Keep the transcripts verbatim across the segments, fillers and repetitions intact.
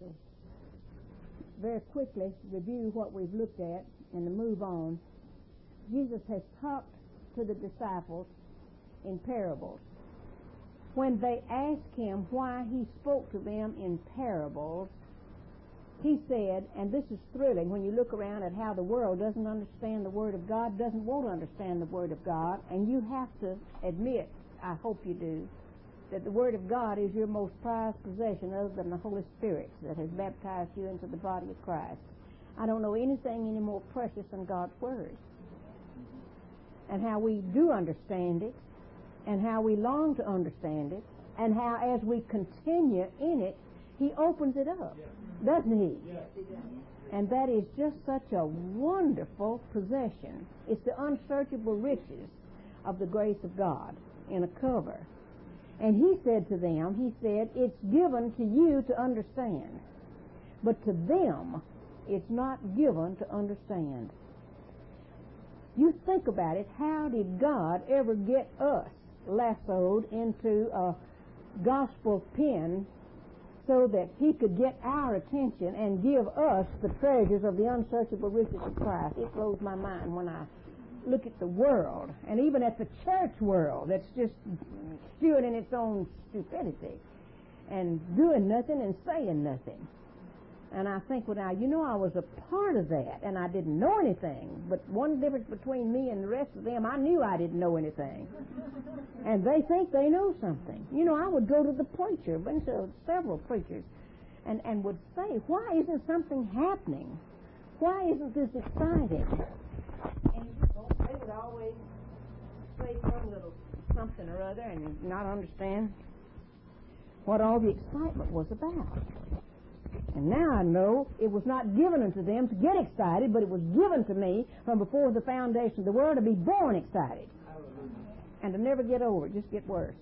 to very quickly review what we've looked at and to move on. Jesus has talked to the disciples in parables. When they asked him why he spoke to them in parables, he said, and this is thrilling when you look around at how the world doesn't understand the Word of God, doesn't want to understand the Word of God, and you have to admit, I hope you do, that the Word of God is your most prized possession other than the Holy Spirit that has baptized you into the body of Christ. I don't know anything any more precious than God's Word. And how we do understand it, and how we long to understand it, and how as we continue in it, He opens it up, yes. doesn't He? Yes. And that is just such a wonderful possession. It's the unsearchable riches of the grace of God in a cover. And He said to them, He said, it's given to you to understand, but to them it's not given to understand. You think about it, how did God ever get us lassoed into a gospel pen so that He could get our attention and give us the treasures of the unsearchable riches of Christ? It blows my mind when I look at the world, and even at the church world that's just stewing in its own stupidity and doing nothing and saying nothing. And I think, well, now, you know, I was a part of that, and I didn't know anything. But one difference between me and the rest of them, I knew I didn't know anything. And they think they know something. You know, I would go to the preacher, been to several preachers, and, and would say, why isn't something happening? Why isn't this exciting? And you know, they would always say some little something or other and not understand what all the excitement was about. And now I know it was not given unto them to get excited, but it was given to me from before the foundation of the world to be born excited. Hallelujah. And to never get over it, just get worse.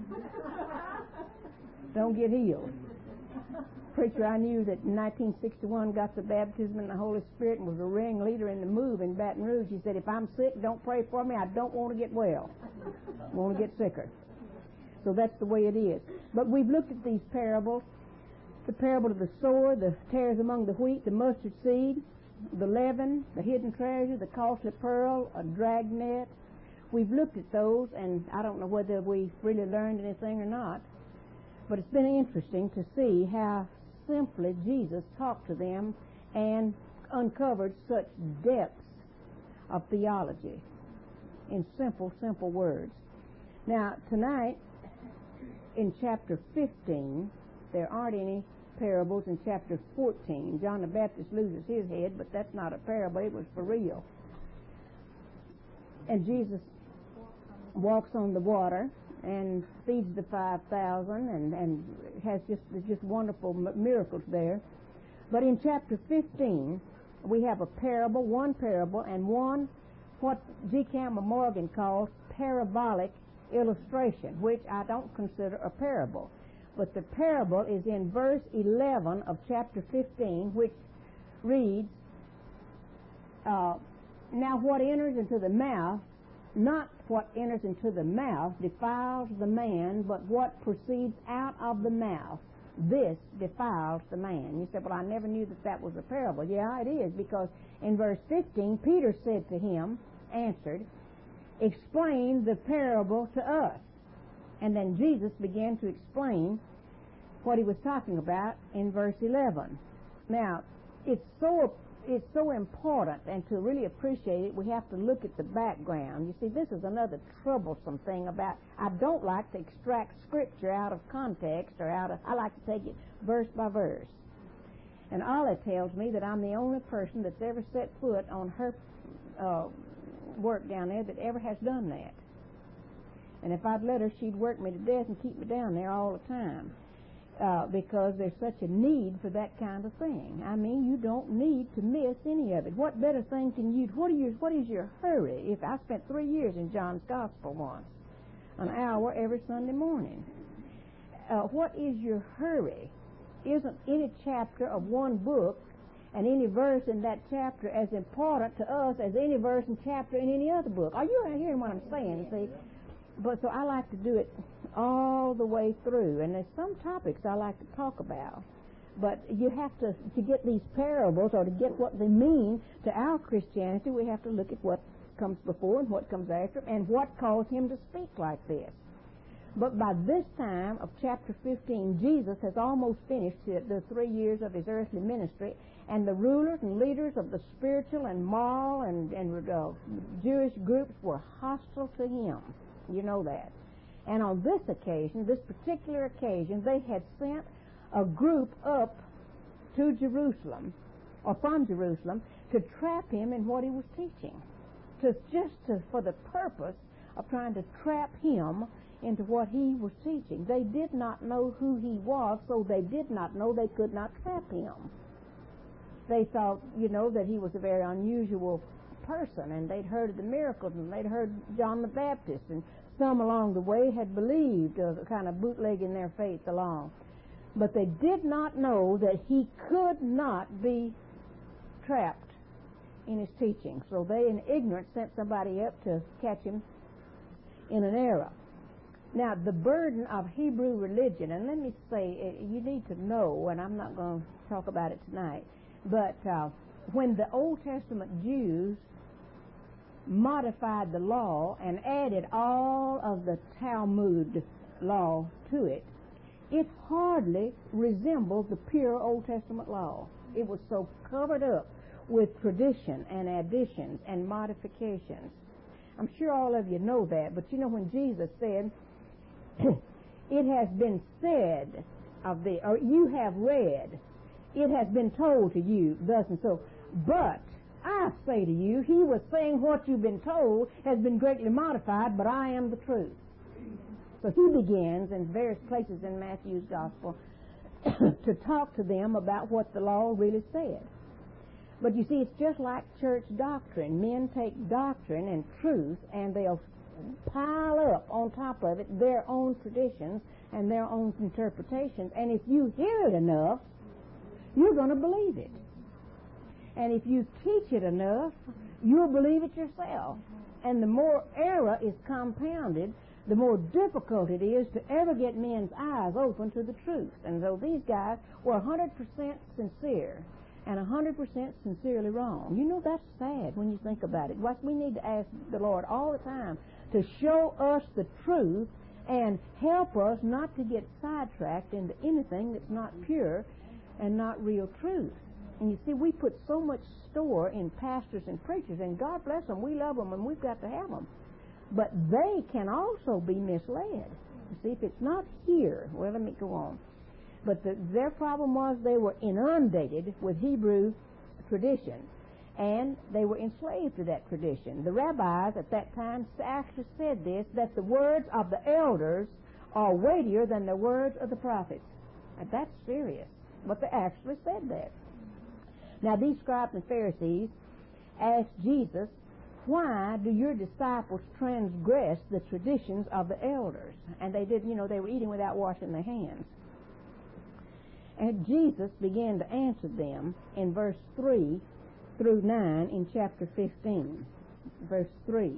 Don't get healed. Preacher I knew that in nineteen sixty-one got the baptism in the Holy Spirit and was a ringleader in the move in Baton Rouge. He said, if I'm sick, don't pray for me. I don't want to get well. I want to get sicker. So that's the way it is. But we've looked at these parables. The parable of the sower, the tares among the wheat, the mustard seed, the leaven, the hidden treasure, the costly pearl, a dragnet. We've looked at those, and I don't know whether we've really learned anything or not, but it's been interesting to see how simply Jesus talked to them and uncovered such depths of theology in simple, simple words. Now, tonight, in chapter fifteen, there aren't any parables in chapter fourteen. John the Baptist loses his head, but that's not a parable. It was for real. And Jesus walks on the water and feeds the five thousand and, and has just just wonderful miracles there. But in chapter fifteen, we have a parable, one parable, and one what G. Campbell Morgan calls parabolic illustration, which I don't consider a parable. But the parable is in verse eleven of chapter fifteen, which reads, uh, now what enters into the mouth, not what enters into the mouth defiles the man, but what proceeds out of the mouth, this defiles the man. You said, well, I never knew that that was a parable. Yeah, it is, because in verse fifteen, Peter said to him, answered, explain the parable to us. And then Jesus began to explain what he was talking about in verse eleven. Now, it's so it's so important, and to really appreciate it, we have to look at the background. You see, this is another troublesome thing about, I don't like to extract Scripture out of context, or out of, I like to take it verse by verse. And Olive tells me that I'm the only person that's ever set foot on her uh, work down there that ever has done that. And if I'd let her, she'd work me to death and keep me down there all the time. Uh, because there's such a need for that kind of thing. I mean, you don't need to miss any of it. What better thing can you, what, are your, what is your hurry? If I spent three years in John's Gospel once, an hour every Sunday morning. Uh, what is your hurry? Isn't any chapter of one book and any verse in that chapter as important to us as any verse and chapter in any other book? Are you hearing what I'm saying? See? But so I like to do it all the way through, and there's some topics I like to talk about But you have to, to get these parables or to get what they mean to our Christianity, we have to look at what comes before and what comes after and what caused him to speak like this. But by this time of chapter fifteen, Jesus has almost finished the three years of his earthly ministry, and the rulers and leaders of the spiritual and moral and, and uh, Jewish groups were hostile to him. You know that. And on this occasion, this particular occasion, they had sent a group up to Jerusalem, or from Jerusalem, to trap him in what he was teaching, to just to, for the purpose of trying to trap him into what he was teaching. They did not know who he was, so they did not know they could not trap him. They thought, you know, that he was a very unusual person, and they'd heard of the miracles, and they'd heard John the Baptist, and some along the way had believed, uh, kind of bootlegging their faith along. But they did not know that he could not be trapped in his teaching. So they, in ignorance, sent somebody up to catch him in an error. Now, the burden of Hebrew religion, and let me say, you need to know, and I'm not going to talk about it tonight, but uh, when the Old Testament Jews modified the law and added all of the Talmud law to it, it hardly resembled the pure Old Testament law. It was so covered up with tradition and additions and modifications. I'm sure all of you know that, but you know when Jesus said, it has been said of thee, or you have read, it has been told to you, thus and so. But I say to you, he was saying what you've been told has been greatly modified, but I am the truth. So he begins in various places in Matthew's gospel to talk to them about what the law really said. But you see, it's just like church doctrine. Men take doctrine and truth, and they'll pile up on top of it their own traditions and their own interpretations. And if you hear it enough, you're going to believe it. And if you teach it enough, you'll believe it yourself. And the more error is compounded, the more difficult it is to ever get men's eyes open to the truth. And so these guys were one hundred percent sincere and one hundred percent sincerely wrong. You know, that's sad when you think about it. What we need to ask the Lord all the time to show us the truth and help us not to get sidetracked into anything that's not pure and not real truth. And you see, we put so much store in pastors and preachers, and God bless them, we love them, and we've got to have them. But they can also be misled. You see, if it's not here, well, let me go on. But the, their problem was they were inundated with Hebrew tradition, and they were enslaved to that tradition. The rabbis at that time actually said this, that the words of the elders are weightier than the words of the prophets. And that's serious, but they actually said that. Now, these scribes and Pharisees asked Jesus, why do your disciples transgress the traditions of the elders? And they did, you know, they were eating without washing their hands. And Jesus began to answer them in verse three through nine in chapter fifteen. Verse three.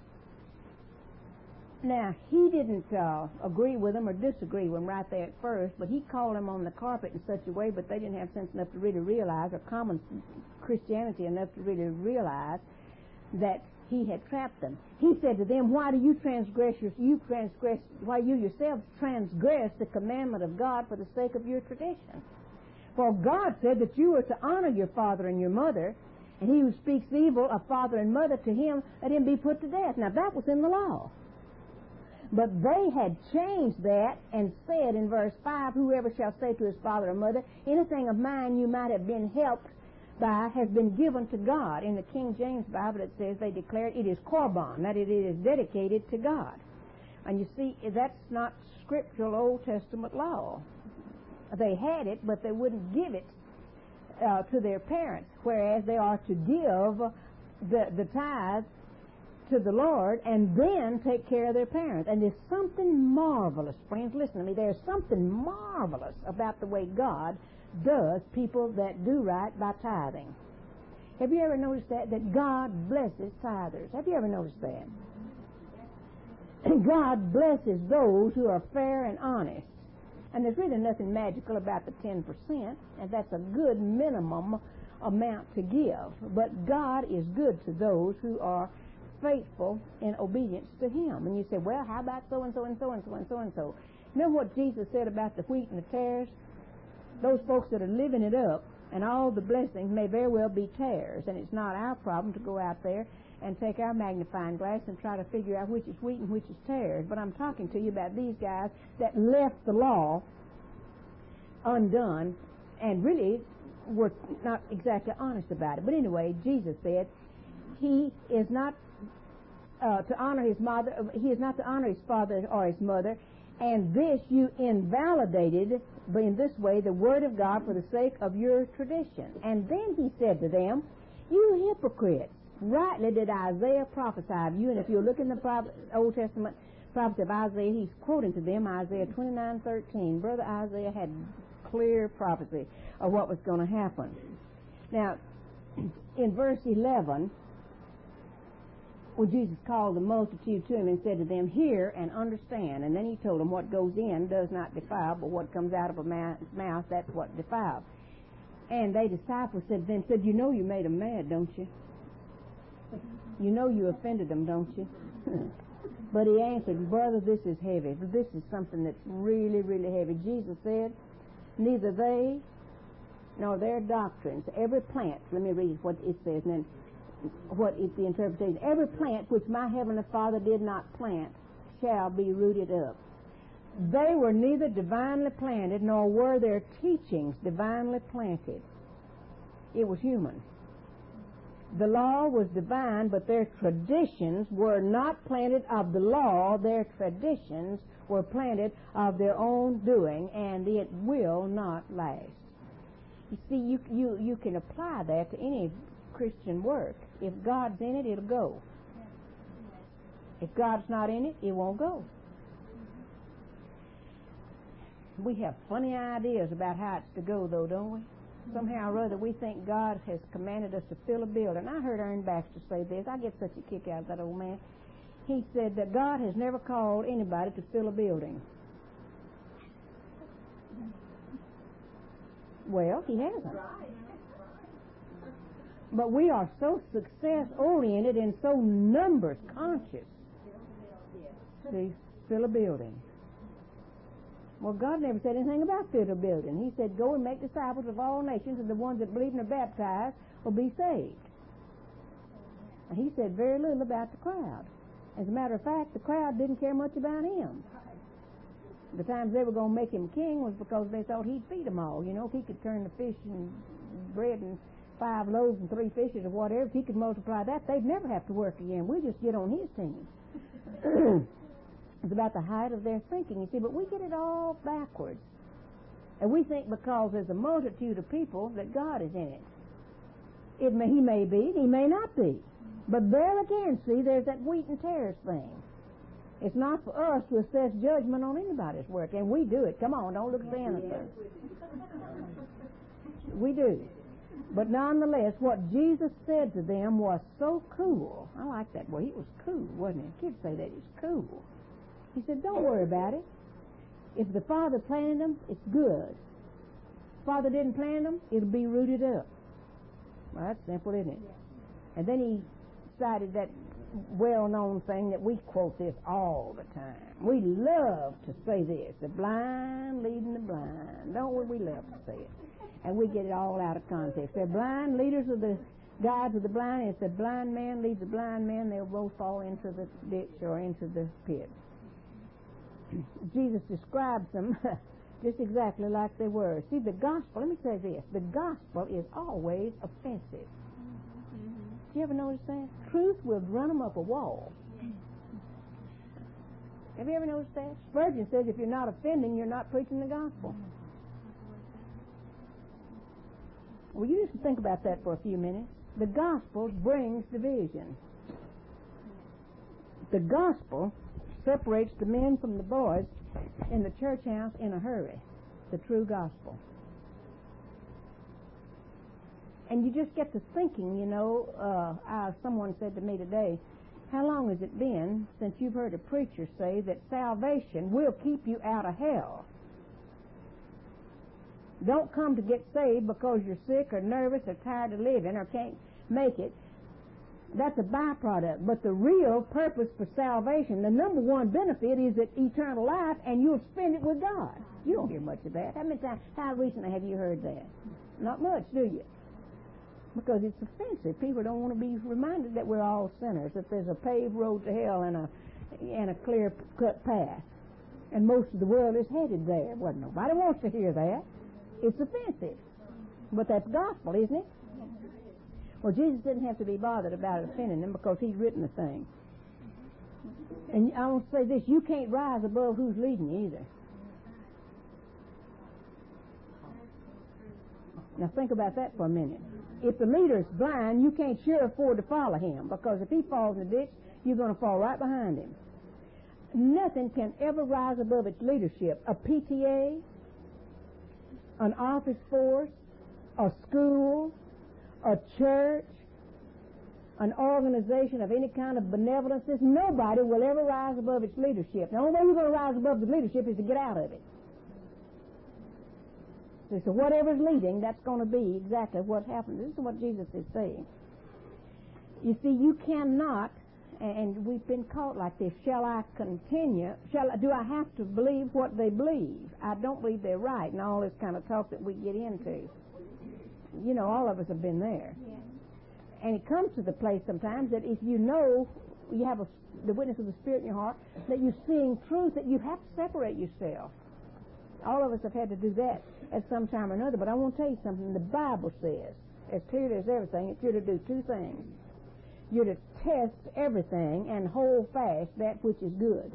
Now, he didn't uh, agree with them or disagree with them right there at first, but he called them on the carpet in such a way, but they didn't have sense enough to really realize, or common Christianity enough to really realize, that he had trapped them. He said to them, why do you transgress, your, you transgress, why you yourselves transgress the commandment of God for the sake of your tradition? For God said that you are to honor your father and your mother, and he who speaks evil of father and mother, to him, let him be put to death. Now, that was in the law. But they had changed that and said in verse five, whoever shall say to his father or mother, anything of mine you might have been helped by has been given to God. In the King James Bible it says they declared it is korban, that it is dedicated to God. And you see, that's not scriptural Old Testament law. They had it, but they wouldn't give it uh, to their parents, whereas they are to give the, the tithe to the Lord and then take care of their parents. And there's something marvelous, friends, listen to me, there's something marvelous about the way God does people that do right by tithing. Have you ever noticed that? That God blesses tithers. Have you ever noticed that? God blesses those who are fair and honest. And there's really nothing magical about the ten percent, and that's a good minimum amount to give. But God is good to those who are faithful in obedience to Him. And you say, well, how about so-and-so and so-and-so and so-and-so? Remember what Jesus said about the wheat and the tares? Those folks that are living it up and all the blessings may very well be tares. And it's not our problem to go out there and take our magnifying glass and try to figure out which is wheat and which is tares. But I'm talking to you about these guys that left the law undone and really were not exactly honest about it. But anyway, Jesus said he is not uh, to honor his mother, he is not to honor his father or his mother, and this you invalidated in this way the word of God for the sake of your tradition. And then he said to them, you hypocrites, rightly did Isaiah prophesy of you. And if you look in the prophet, Old Testament prophet of Isaiah, he's quoting to them Isaiah twenty-nine thirteen. Brother Isaiah had clear prophecy of what was going to happen. Now, in verse eleven, when Jesus called the multitude to him and said to them, hear and understand. And then he told them what goes in does not defile, but what comes out of a mouth, that's what defiles. And they disciples said then, said, you know you made them mad, don't you? You know you offended them, don't you? But he answered, brother, this is heavy. This is something that's really, really heavy. Jesus said, neither they nor their doctrines, every plant, let me read what it says, and then what is the interpretation. Every plant which my heavenly Father did not plant shall be rooted up. They were neither divinely planted, nor were their teachings divinely planted. It was human. The law was divine, but their traditions were not planted of the law. Their traditions were planted of their own doing, and it will not last. You see, you, you, you can apply that to any Christian work. If God's in it, it'll go. If God's not in it, it won't go. We have funny ideas about how it's to go, though, don't we? Somehow or other, we think God has commanded us to fill a building. I heard Ern Baxter say this. I get such a kick out of that old man. He said that God has never called anybody to fill a building. Well, he hasn't. But we are so success-oriented and so numbers-conscious to fill a building. Well, God never said anything about fill a building. He said, go and make disciples of all nations, and the ones that believe and are baptized will be saved. And he said very little about the crowd. As a matter of fact, the crowd didn't care much about him. The times they were going to make him king was because they thought he'd feed them all. You know, if he could turn the fish and bread and five loaves and three fishes or whatever, if he could multiply that, they'd never have to work again. We'll just get on his team. It's about the height of their thinking, you see, but we get it all backwards. And we think because there's a multitude of people that God is in it. It may, he may be, he may not be. But there again, see, there's that wheat and tares thing. It's not for us to assess judgment on anybody's work, and we do it. Come on, don't look at the innocent. We do. But nonetheless, what Jesus said to them was so cool. I like that word. He was cool, wasn't he? Kids say that. He's cool. He said, don't worry about it. If the Father planted them, it's good. If Father didn't plant them, it'll be rooted up. Well, that's simple, isn't it? Yeah. And then he cited that well-known thing that we quote this all the time. We love to say this, the blind leading the blind. Don't we? We love to say it. And we get it all out of context. They're blind leaders of the guides of the blind. If the blind man leads the blind man, they'll both fall into the ditch or into the pit. Jesus describes them just exactly like they were. See, the gospel, let me say this, the gospel is always offensive. Mm-hmm. Do you ever notice that? Truth will run them up a wall. Have you ever noticed that? Spurgeon says if you're not offending, you're not preaching the gospel. Well, you just think about that for a few minutes. The gospel brings division. The gospel separates the men from the boys in the church house in a hurry. The true gospel. And you just get to thinking, you know, uh, uh, someone said to me today, how long has it been since you've heard a preacher say that salvation will keep you out of hell? don't come to get saved because you're sick or nervous or tired of living or can't make it. That's a byproduct. But the real purpose for salvation, the number one benefit is that eternal life, and you'll spend it with God. You don't hear much of that. How many times, how recently have you heard that? Not much, do you? Because it's offensive. People don't want to be reminded that we're all sinners, that there's a paved road to hell and a and a clear-cut path. And most of the world is headed there. Well, nobody wants to hear that. It's offensive. But that's gospel, isn't it? Well, Jesus didn't have to be bothered about offending them because he's written the thing. And I want to say this, you can't rise above who's leading you either. Now think about that for a minute. If the leader's blind, you can't sure afford to follow him, because if he falls in the ditch, you're going to fall right behind him. Nothing can ever rise above its leadership. A P T A, an office force, a school, a church, an organization of any kind of benevolence, nobody will ever rise above its leadership. The only way you're going to rise above the leadership is to get out of it. So, so whatever's leading, that's going to be exactly what happens. This is what Jesus is saying. You see, you cannot, and we've been caught like this, shall I continue, shall I, do I have to believe what they believe? I don't believe they're right, and all this kind of talk that we get into. You know, all of us have been there. Yeah. And it comes to the place sometimes that if you know, you have a, the witness of the Spirit in your heart, that you're seeing truth, that you have to separate yourself. All of us have had to do that at some time or another, but I want to tell you something. The Bible says, as clearly as everything, that you're to do two things. You're to test everything and hold fast that which is good.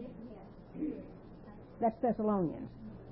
That's Thessalonians.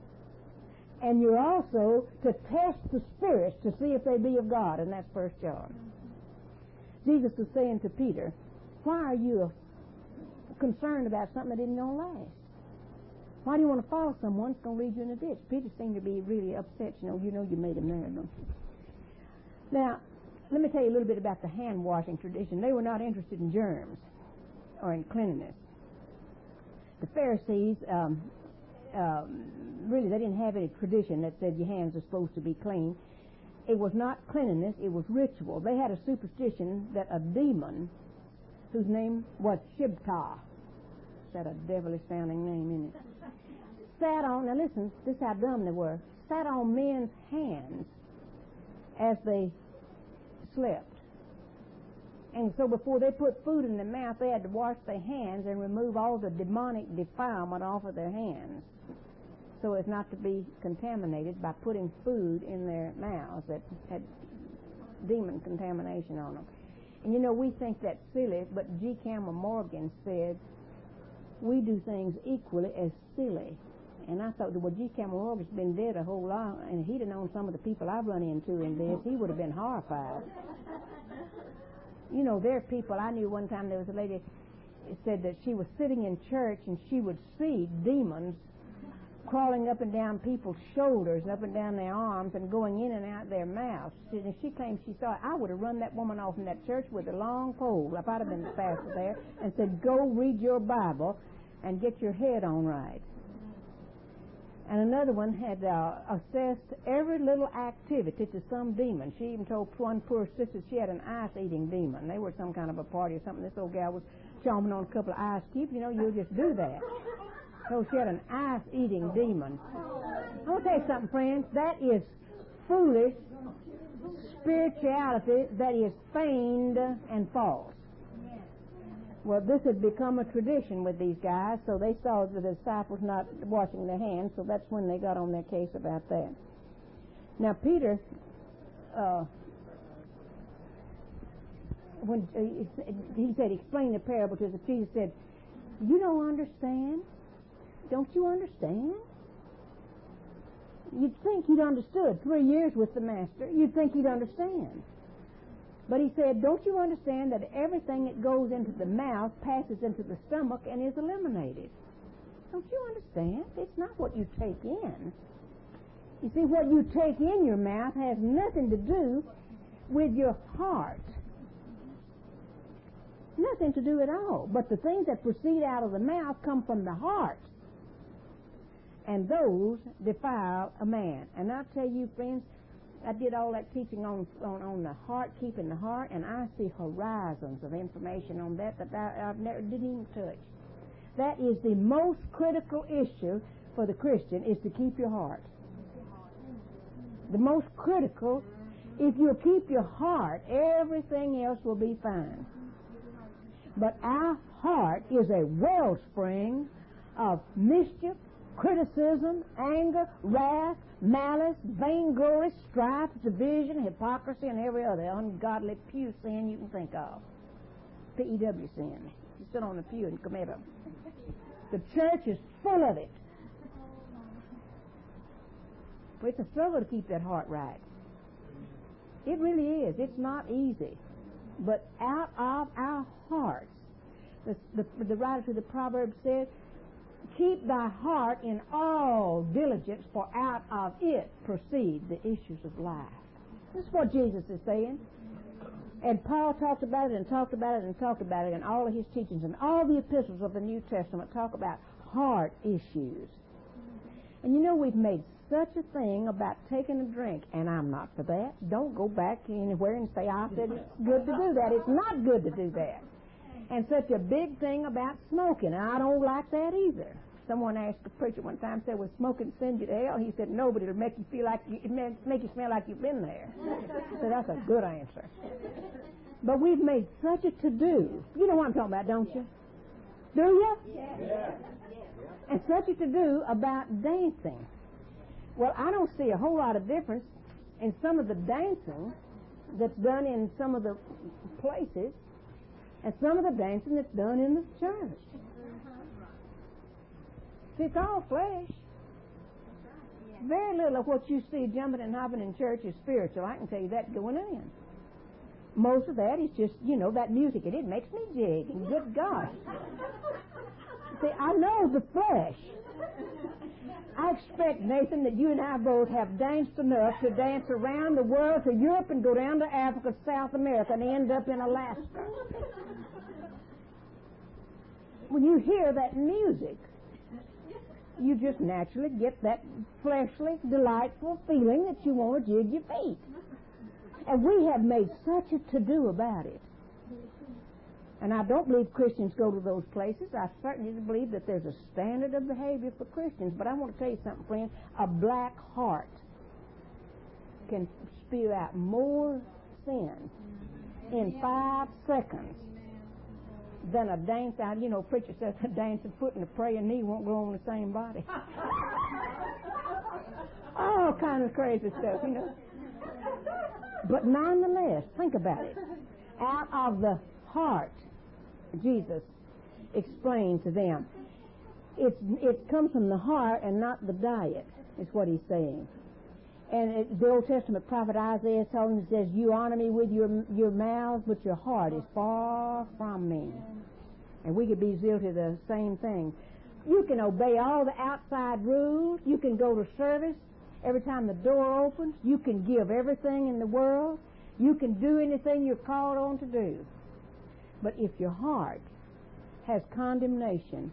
And you're also to test the spirits to see if they be of God, and that's First John. Jesus was saying to Peter, why are you concerned about something that isn't going to last? Why do you want to follow someone that's going to lead you in a ditch? Peter seemed to be really upset. You know, you know you made him there, don't you? Now, let me tell you a little bit about the hand-washing tradition. They were not interested in germs or in cleanliness. The Pharisees, um, um, really, they didn't have any tradition that said your hands are supposed to be clean. It was not cleanliness, it was ritual. They had a superstition that a demon, whose name was Shibtah, is that a devilish-sounding name, isn't it? Sat on, now listen, this is how dumb they were, sat on men's hands as they slept. And so before they put food in their mouth, they had to wash their hands and remove all the demonic defilement off of their hands, so as not to be contaminated by putting food in their mouths that had demon contamination on them. And you know, we think that's silly, but G. Campbell Morgan said, we do things equally as silly. And I thought, well, G. Campbell Morgan's been dead a whole lot, and if he'd have known some of the people I've run into in this, he would have been horrified. You know, there are people, I knew one time there was a lady said that she was sitting in church and she would see demons crawling up and down people's shoulders and up and down their arms and going in and out their mouths. And she claimed she saw it. I would have run that woman off in that church with a long pole if I'd have been the pastor there and said, go read your Bible and get your head on right. And another one had uh, assessed every little activity to some demon. She even told one poor sister she had an ice-eating demon. They were at some kind of a party or something. This old gal was chomping on a couple of ice cubes. You know, you'll just do that. So she had an ice-eating demon. I want to tell you something, friends. That is foolish spirituality that is feigned and false. Well, this had become a tradition with these guys, so they saw the disciples not washing their hands, so that's when they got on their case about that. Now, Peter, uh, when uh, he said, explain the parable to us, Jesus said, you don't understand? Don't you understand? You'd think he'd understood. Three years with the Master, you'd think he'd understand. But he said, don't you understand that everything that goes into the mouth passes into the stomach and is eliminated? Don't you understand? It's not what you take in. You see, what you take in your mouth has nothing to do with your heart. Nothing to do at all. But the things that proceed out of the mouth come from the heart. and those defile a man. And I tell you, friends, I did all that teaching on on, on the heart, keeping the heart, and I see horizons of information on that that I I've never didn't even touch. That is the most critical issue for the Christian, is to keep your heart. The most critical. If you keep your heart, everything else will be fine. But our heart is a wellspring of mischief, criticism, anger, wrath, malice, vainglory, strife, division, hypocrisy, and every other ungodly pew sin you can think of. P E W sin. You sit on a pew and commit them. The church is full of it. But it's a struggle to keep that heart right. It really is. It's not easy. But out of our hearts, the, the, the writer to the Proverbs said, keep thy heart in all diligence, for out of it proceed the issues of life. This is what Jesus is saying. And Paul talked about it and talked about it and talked about it in all of his teachings. And all the epistles of the New Testament talk about heart issues. And you know, we've made such a thing about taking a drink, and I'm not for that. Don't go back anywhere and say, I said it's good to do that. It's not good to do that. And such a big thing about smoking, and I don't like that either. Someone asked a preacher one time, said, "Will smoking send you to hell?" He said, "No, but it'll make you feel like you, it make you smell like you've been there." So that's a good answer. But we've made such a to-do. You know what I'm talking about, don't you? Do you? Yeah. And such a to-do about dancing. Well, I don't see a whole lot of difference in some of the dancing that's done in some of the places and some of the dancing that's done in the church. See, it's all flesh. Very little of what you see jumping and hopping in church is spiritual. I can tell you that going in. Most of that is just, you know, that music, and it makes me jig, and good gosh. See, I know the flesh. I expect, Nathan, that you and I both have danced enough to dance around the world to Europe and go down to Africa, South America, and end up in Alaska. When you hear that music, you just naturally get that fleshly, delightful feeling that you want to jig your feet. And we have made such a to-do about it. And I don't believe Christians go to those places. I certainly believe that there's a standard of behavior for Christians. But I want to tell you something, friend. A black heart can spew out more sin in five seconds than a dance out. You know, preacher says a dancing foot and a praying knee won't go on the same body. All kind of crazy stuff, you know. But nonetheless, think about it. Out of the heart, Jesus explained to them, it's, it comes from the heart and not the diet, is what he's saying. And it, the Old Testament prophet Isaiah told him, says, you honor me with your your mouth, but your heart is far from me. And we could be guilty of the same thing. You can obey all the outside rules. You can go to service every time the door opens. You can give everything in the world. You can do anything you're called on to do. But if your heart has condemnation,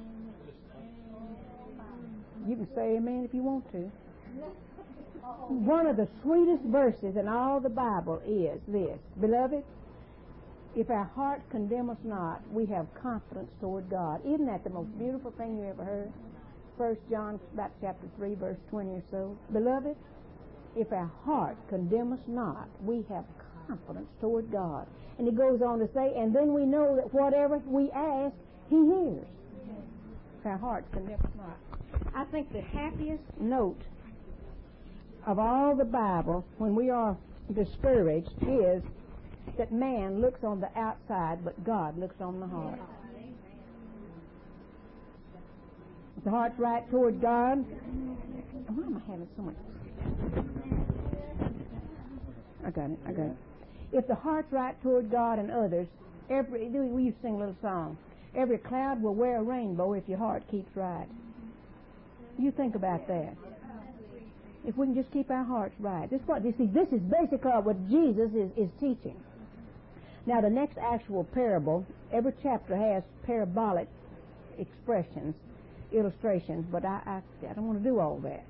you can say amen if you want to. One of the sweetest verses in all the Bible is this: Beloved, if our heart condemn us not, we have confidence toward God. Isn't that the most beautiful thing you ever heard? First John, about chapter three, verse twenty or so. Beloved, if our heart condemn us not, we have confidence toward God. And he goes on to say, and then we know that whatever we ask, he hears. If our heart condemn us not. I think the happiest note of all the Bible when we are discouraged is that man looks on the outside, but God looks on the heart. If the heart's right toward God, why am I having so much? I got it, I got it. If the heart's right toward God and others, every we used to sing a little song. Every cloud will wear a rainbow if your heart keeps right. You think about that. If we can just keep our hearts right. This is what you see. This is basically what Jesus is, is teaching. Now, the next actual parable, every chapter has parabolic expressions, illustrations, but I, I, I don't want to do all that.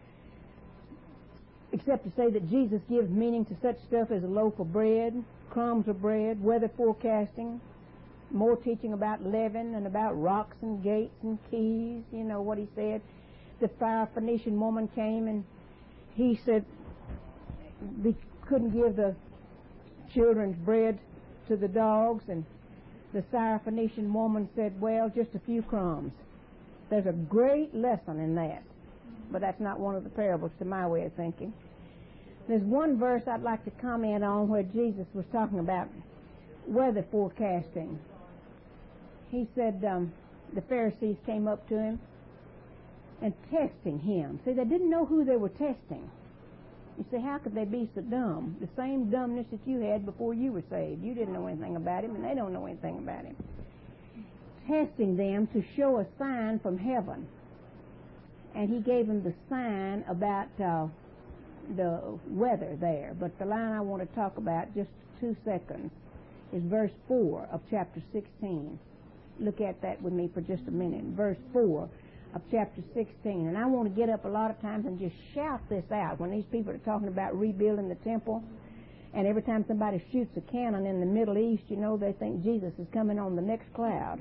Except to say that Jesus gives meaning to such stuff as a loaf of bread, crumbs of bread, weather forecasting, more teaching about leaven and about rocks and gates and keys. You know what he said. The Syrophoenician woman came and he said we couldn't give the children's bread to the dogs, and the Syrophoenician woman said, well, just a few crumbs. There's a great lesson in that, but that's not one of the parables to my way of thinking. There's one verse I'd like to comment on where Jesus was talking about weather forecasting. He said um, the Pharisees came up to him and testing him. See, they didn't know who they were testing. You say, how could they be so dumb? The same dumbness that you had before you were saved. You didn't know anything about him, and they don't know anything about him. Testing them to show a sign from heaven. And he gave them the sign about uh, the weather there. But the line I want to talk about, just two seconds, is verse four of chapter sixteen. Look at that with me for just a minute. Verse four of chapter sixteen. And I want to get up a lot of times and just shout this out when these people are talking about rebuilding the temple. And every time somebody shoots a cannon in the Middle East, you know, they think Jesus is coming on the next cloud.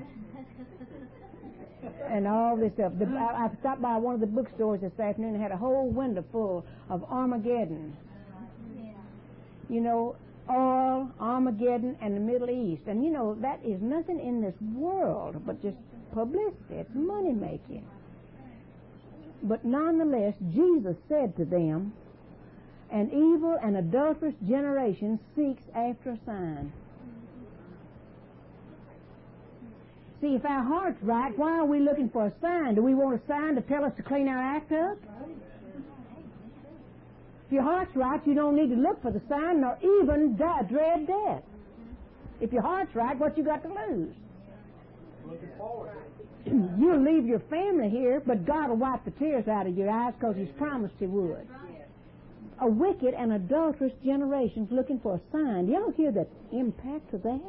And all this stuff. The, I, I stopped by one of the bookstores this afternoon and had a whole window full of Armageddon. You know, oil, Armageddon, and the Middle East. And you know, that is nothing in this world but just publicity. It's money making. But nonetheless, Jesus said to them, an evil and adulterous generation seeks after a sign. See, if our heart's right, why are we looking for a sign? Do we want a sign to tell us to clean our act up? If your heart's right, you don't need to look for the sign nor even die, dread death. If your heart's right, what you got to lose? Looking forward. You'll leave your family here, but God will wipe the tears out of your eyes because He's promised He would. A wicked and adulterous generation's looking for a sign. Do y'all hear the impact of that?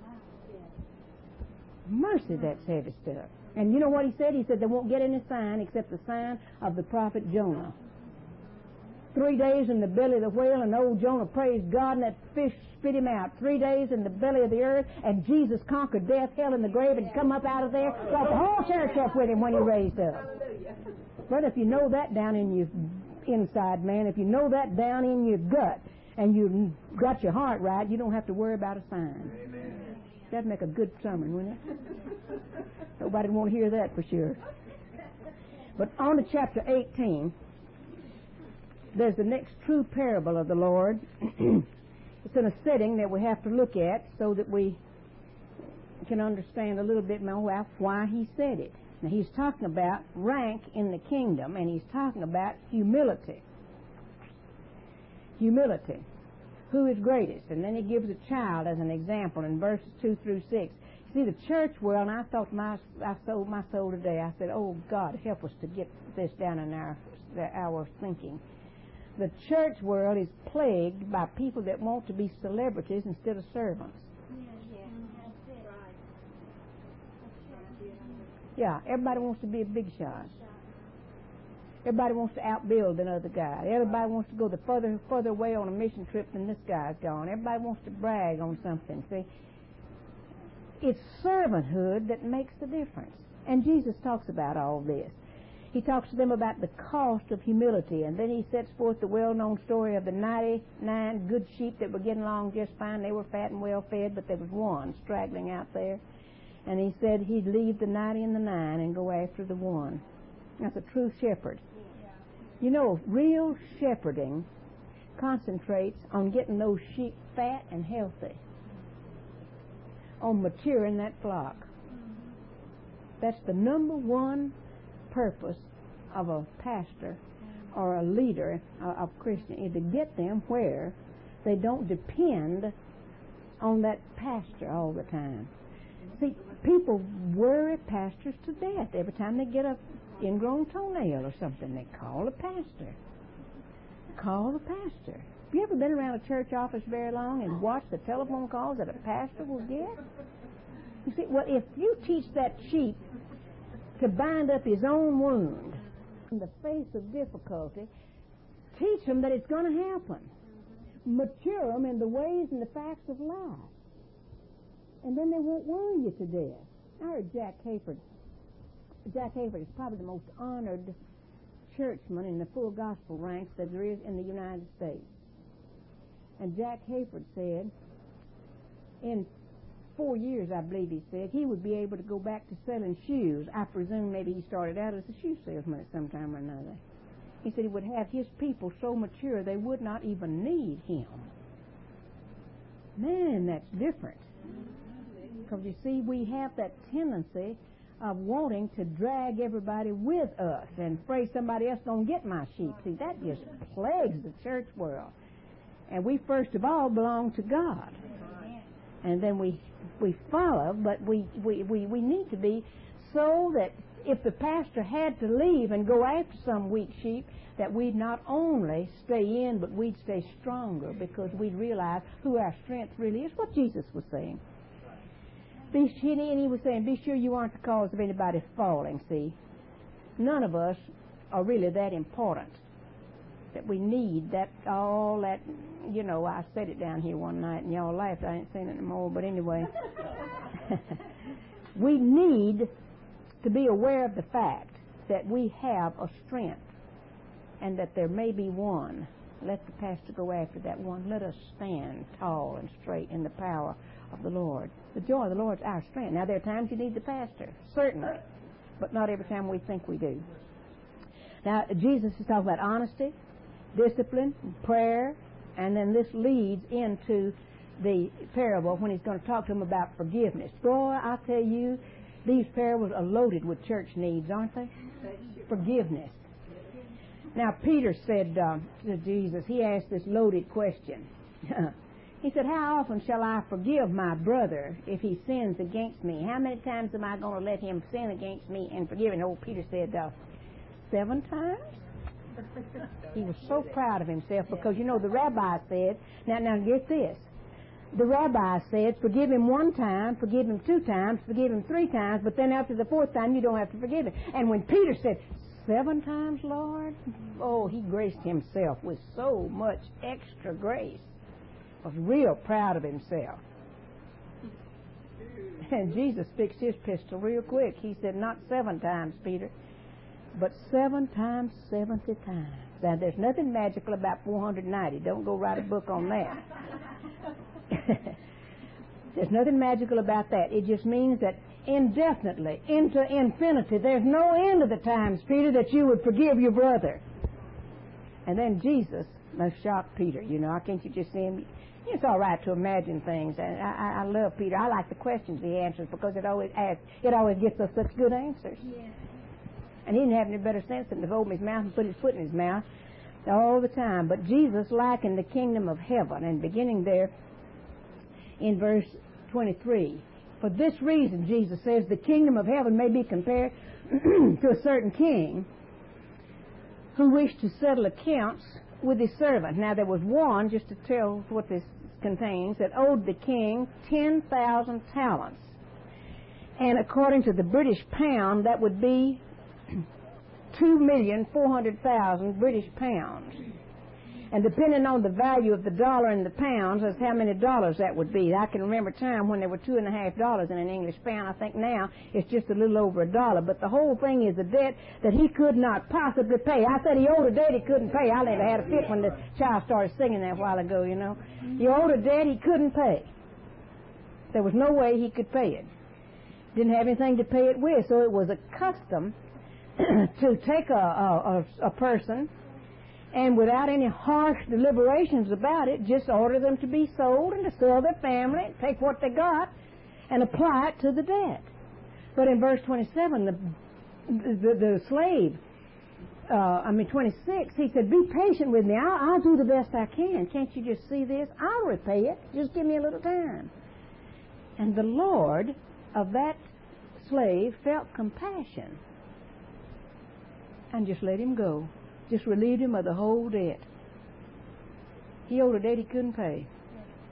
Mercy, that's heavy stuff. And you know what He said? He said they won't get any sign except the sign of the prophet Jonah. Three days in the belly of the whale, and old Jonah praised God, and that fish spit him out. Three days in the belly of the earth, and Jesus conquered death, hell, and the grave, and come up out of there. Brought the whole church up with Him when He raised up. But if you know that down in your inside, man, if you know that down in your gut, and you got your heart right, you don't have to worry about a sign. Amen. That'd make a good sermon, wouldn't it? Nobody won't hear that for sure. But on to chapter eighteen. There's the next true parable of the Lord. It's in a setting that we have to look at so that we can understand a little bit more why He said it. Now, He's talking about rank in the kingdom, and He's talking about humility. Humility. Who is greatest? And then He gives a child as an example in verses two through six. See, the church world, and I thought my, I sold my soul today. I said, oh, God, help us to get this down in our, our thinking. The church world is plagued by people that want to be celebrities instead of servants. Yeah, everybody wants to be a big shot. Everybody wants to outbuild another guy. Everybody wants to go the further further away on a mission trip than this guy's gone. Everybody wants to brag on something. See, it's servanthood that makes the difference. And Jesus talks about all this. He talks to them about the cost of humility, and then He sets forth the well-known story of the ninety-nine good sheep that were getting along just fine. They were fat and well-fed, but there was one straggling out there. And He said He'd leave the ninety and the nine and go after the one. That's a true shepherd. You know, real shepherding concentrates on getting those sheep fat and healthy, on maturing that flock. That's the number one purpose of a pastor or a leader of Christian, is to get them where they don't depend on that pastor all the time. See, people worry pastors to death. Every time they get a ingrown toenail or something, they call the pastor. Call the pastor. Have you ever been around a church office very long and watched the telephone calls that a pastor will get? You see, well, if you teach that sheep to bind up his own wound. In the face of difficulty, teach them that it's going to happen. Mature them in the ways and the facts of life. And then they won't worry you to death. I heard Jack Hayford. Jack Hayford is probably the most honored churchman in the full gospel ranks that there is in the United States. And Jack Hayford said, in four years, I believe he said, he would be able to go back to selling shoes. I presume maybe he started out as a shoe salesman at some time or another. He said he would have his people so mature they would not even need him. Man, that's different. Because you see, we have that tendency of wanting to drag everybody with us and afraid somebody else don't get my sheep. See, that just plagues the church world. And we first of all belong to God. And then we we follow, but we, we, we, we need to be so that if the pastor had to leave and go after some weak sheep, that we'd not only stay in, but we'd stay stronger because we'd realize who our strength really is, what Jesus was saying. Be, and he was saying, be sure you aren't the cause of anybody falling, see. None of us are really that important that we need that, all that, you know, I said it down here one night and y'all laughed. I ain't saying it anymore, but anyway. We need to be aware of the fact that we have a strength and that there may be one. Let the pastor go after that one. Let us stand tall and straight in the power of the Lord. The joy of the Lord is our strength. Now, there are times you need the pastor, certainly, but not every time we think we do. Now, Jesus is talking about honesty, discipline, prayer, and then this leads into the parable when he's going to talk to them about forgiveness. Boy, I tell you, these parables are loaded with church needs, aren't they? Forgiveness. Now, Peter said uh, to Jesus, he asked this loaded question. He said, how often shall I forgive my brother if he sins against me? How many times am I going to let him sin against me and forgive him? Old Peter said, uh, seven times? He was so proud of himself because, you know, the rabbi said, now, now get this. The rabbi said, forgive him one time, forgive him two times, forgive him three times, but then after the fourth time, you don't have to forgive him. And when Peter said, seven times, Lord? Oh, he graced himself with so much extra grace. Was real proud of himself. And Jesus fixed his pistol real quick. He said, not seven times, Peter, but seven times seventy times. Now, there's nothing magical about four hundred ninety. Don't go write a book on that. There's nothing magical about that. It just means that indefinitely, into infinity, there's no end of the times, Peter, that you would forgive your brother. And then Jesus must shock Peter. You know, can't you just see him? It's all right to imagine things, and I, I, I love Peter. I like the questions he answers because it always asks, it always gets us such good answers. Yeah. And he didn't have any better sense than to open his mouth and put his foot in his mouth all the time. But Jesus likened the kingdom of heaven, and beginning there in verse twenty-three, for this reason, Jesus says, the kingdom of heaven may be compared to a certain king who wished to settle accounts with his servant. Now, there was one, just to tell what this contains, that owed the king ten thousand talents. And according to the British pound, that would be two million four hundred thousand British pounds. And depending on the value of the dollar and the pounds, that's how many dollars that would be. I can remember a time when there were two and a half dollars in an English pound. I think now it's just a little over a dollar. But the whole thing is a debt that he could not possibly pay. I said he owed a debt he couldn't pay. I never had a fit when the child started singing that a while ago, you know. He owed a debt he couldn't pay. There was no way he could pay it. Didn't have anything to pay it with. So it was a custom to take a, a, a, a person and without any harsh deliberations about it, just order them to be sold and to sell their family, take what they got, and apply it to the debt. But in verse twenty-seven, the the, the slave, uh, I mean twenty-six, he said, be patient with me. I'll, I'll do the best I can. Can't you just see this? I'll repay it. Just give me a little time. And the Lord of that slave felt compassion and just let him go. Just relieved him of the whole debt. He owed a debt he couldn't pay.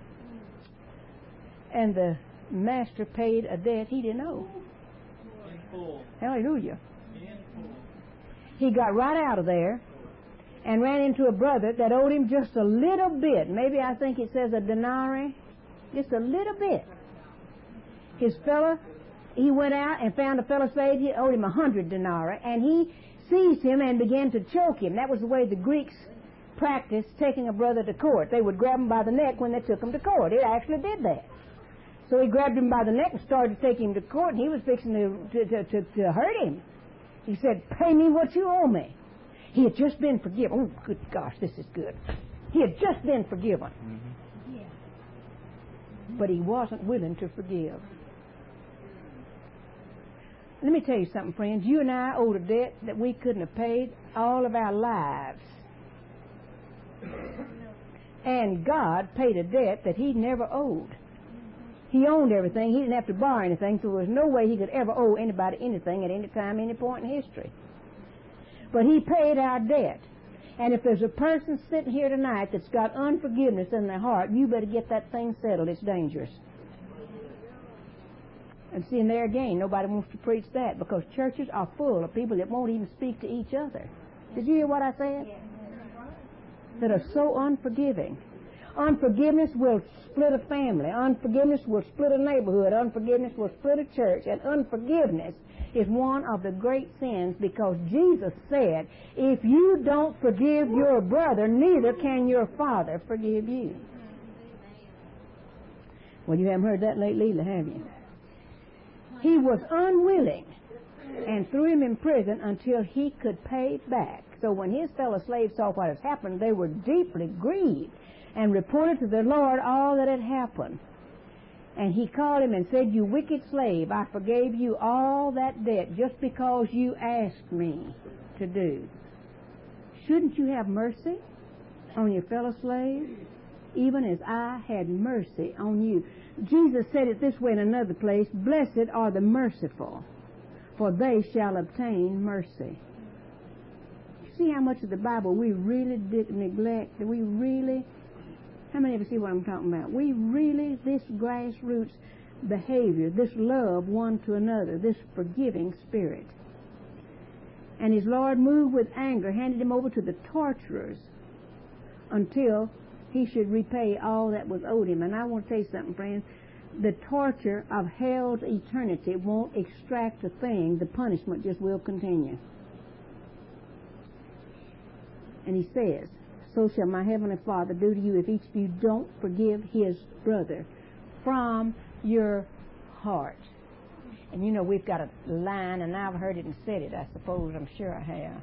And the master paid a debt he didn't owe. full. Hallelujah. In full. He got right out of there and ran into a brother that owed him just a little bit. Maybe I think it says a denarii. Just a little bit. His fella, he went out and found a fellow slave. He owed him a hundred denarii, and he seized him and began to choke him. That was the way the Greeks practiced taking a brother to court. They would grab him by the neck when they took him to court. It actually did that. So he grabbed him by the neck and started to take him to court, and he was fixing to, to, to, to hurt him. He said, "Pay me what you owe me." He had just been forgiven. Oh, good gosh, this is good. He had just been forgiven. Mm-hmm. Yeah. But he wasn't willing to forgive. Let me tell you something, friends. You and I owed a debt that we couldn't have paid all of our lives. And God paid a debt that he never owed. He owned everything. He didn't have to borrow anything, so there was no way he could ever owe anybody anything at any time, any point in history. But he paid our debt. And if there's a person sitting here tonight that's got unforgiveness in their heart, you better get that thing settled. It's dangerous. And see, and there again, nobody wants to preach that because churches are full of people that won't even speak to each other. Did you hear what I said? That are so unforgiving. Unforgiveness will split a family. Unforgiveness will split a neighborhood. Unforgiveness will split a church. And unforgiveness is one of the great sins because Jesus said, if you don't forgive your brother, neither can your Father forgive you. Well, you haven't heard that lately, have you? He was unwilling and threw him in prison until he could pay back. So when his fellow slaves saw what had happened, they were deeply grieved and reported to the Lord all that had happened. And he called him and said, "You wicked slave, I forgave you all that debt just because you asked me to do." Shouldn't you have mercy on your fellow slave, even as I had mercy on you? Jesus said it this way in another place, "Blessed are the merciful, for they shall obtain mercy." See how much of the Bible we really did neglect? We really, how many of you see what I'm talking about? We really, this grassroots behavior, this love one to another, this forgiving spirit. And his Lord, moved with anger, handed him over to the torturers until he should repay all that was owed him. And I want to tell you something, friends. The torture of hell's eternity won't extract a thing. The punishment just will continue. And he says, "So shall my heavenly Father do to you if each of you don't forgive his brother from your heart." And you know, we've got a line, and I've heard it and said it, I suppose. I'm sure I have.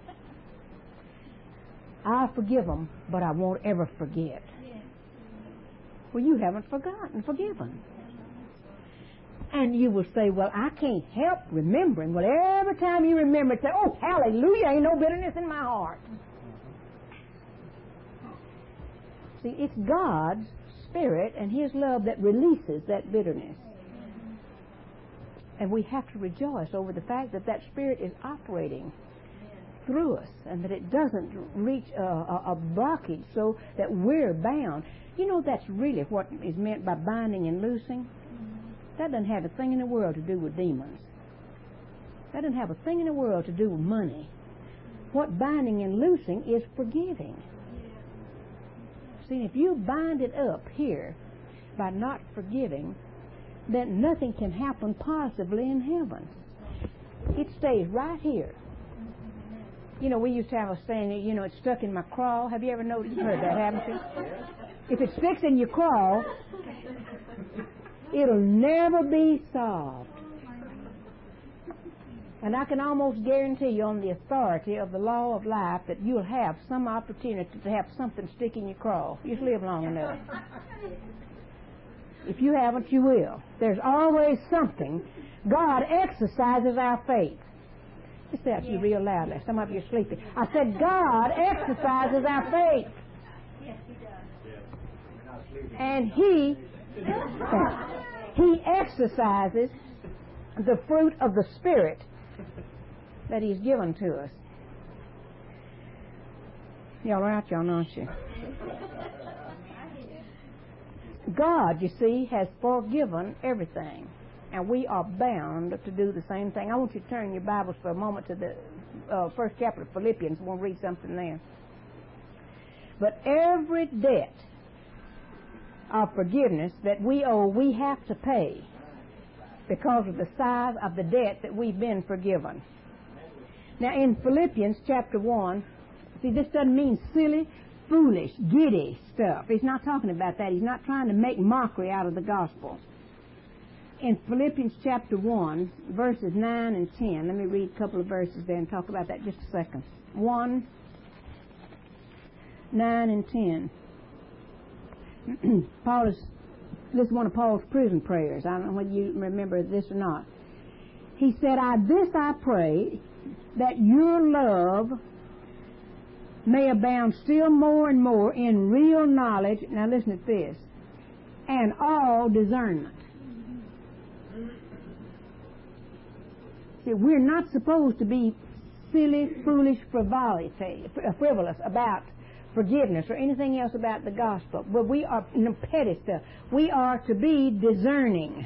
I'll forgive them, but I won't ever forget. Well, you haven't forgotten, forgiven. And you will say, "Well, I can't help remembering." Well, every time you remember it, say, "Oh, hallelujah, ain't no bitterness in my heart." See, it's God's Spirit and his love that releases that bitterness. And we have to rejoice over the fact that that Spirit is operating through us and that it doesn't reach a, a, a blockage so that we're bound. You know, that's really what is meant by binding and loosing. That doesn't have a thing in the world to do with demons. That doesn't have a thing in the world to do with money. What binding and loosing is forgiving. See, if you bind it up here by not forgiving, then nothing can happen positively in heaven. It stays right here. You know, we used to have a saying, you know, it's stuck in my craw. Have you ever noticed, heard that, haven't you? If it sticks in your craw, it'll never be solved. And I can almost guarantee you on the authority of the law of life that you'll have some opportunity to have something stick in your craw. You just live long enough. If you haven't, you will. There's always something. God exercises our faith. Just say that to you real loudly. Some of you are sleepy. I said, God exercises our faith. Yes, he does. And he, he exercises the fruit of the Spirit that he's given to us. Y'all are out, y'all, aren't you? God, you see, has forgiven everything. And we are bound to do the same thing. I want you to turn your Bibles for a moment to the uh, first chapter of Philippians. We'll read something there. But every debt of forgiveness that we owe, we have to pay because of the size of the debt that we've been forgiven. Now in Philippians chapter one, see, this doesn't mean silly, foolish, giddy stuff. He's not talking about that. He's not trying to make mockery out of the gospel. In Philippians chapter one, verses nine and ten, let me read a couple of verses there and talk about that just a second. one, nine and ten. Paul is, this is one of Paul's prison prayers. I don't know whether you remember this or not. He said, I this I pray, that your love may abound still more and more in real knowledge. Now listen to this. And all discernment. See, we're not supposed to be silly, foolish, frivolity, frivolous about forgiveness or anything else about the gospel. But we are, you know, petty stuff. We are to be discerning.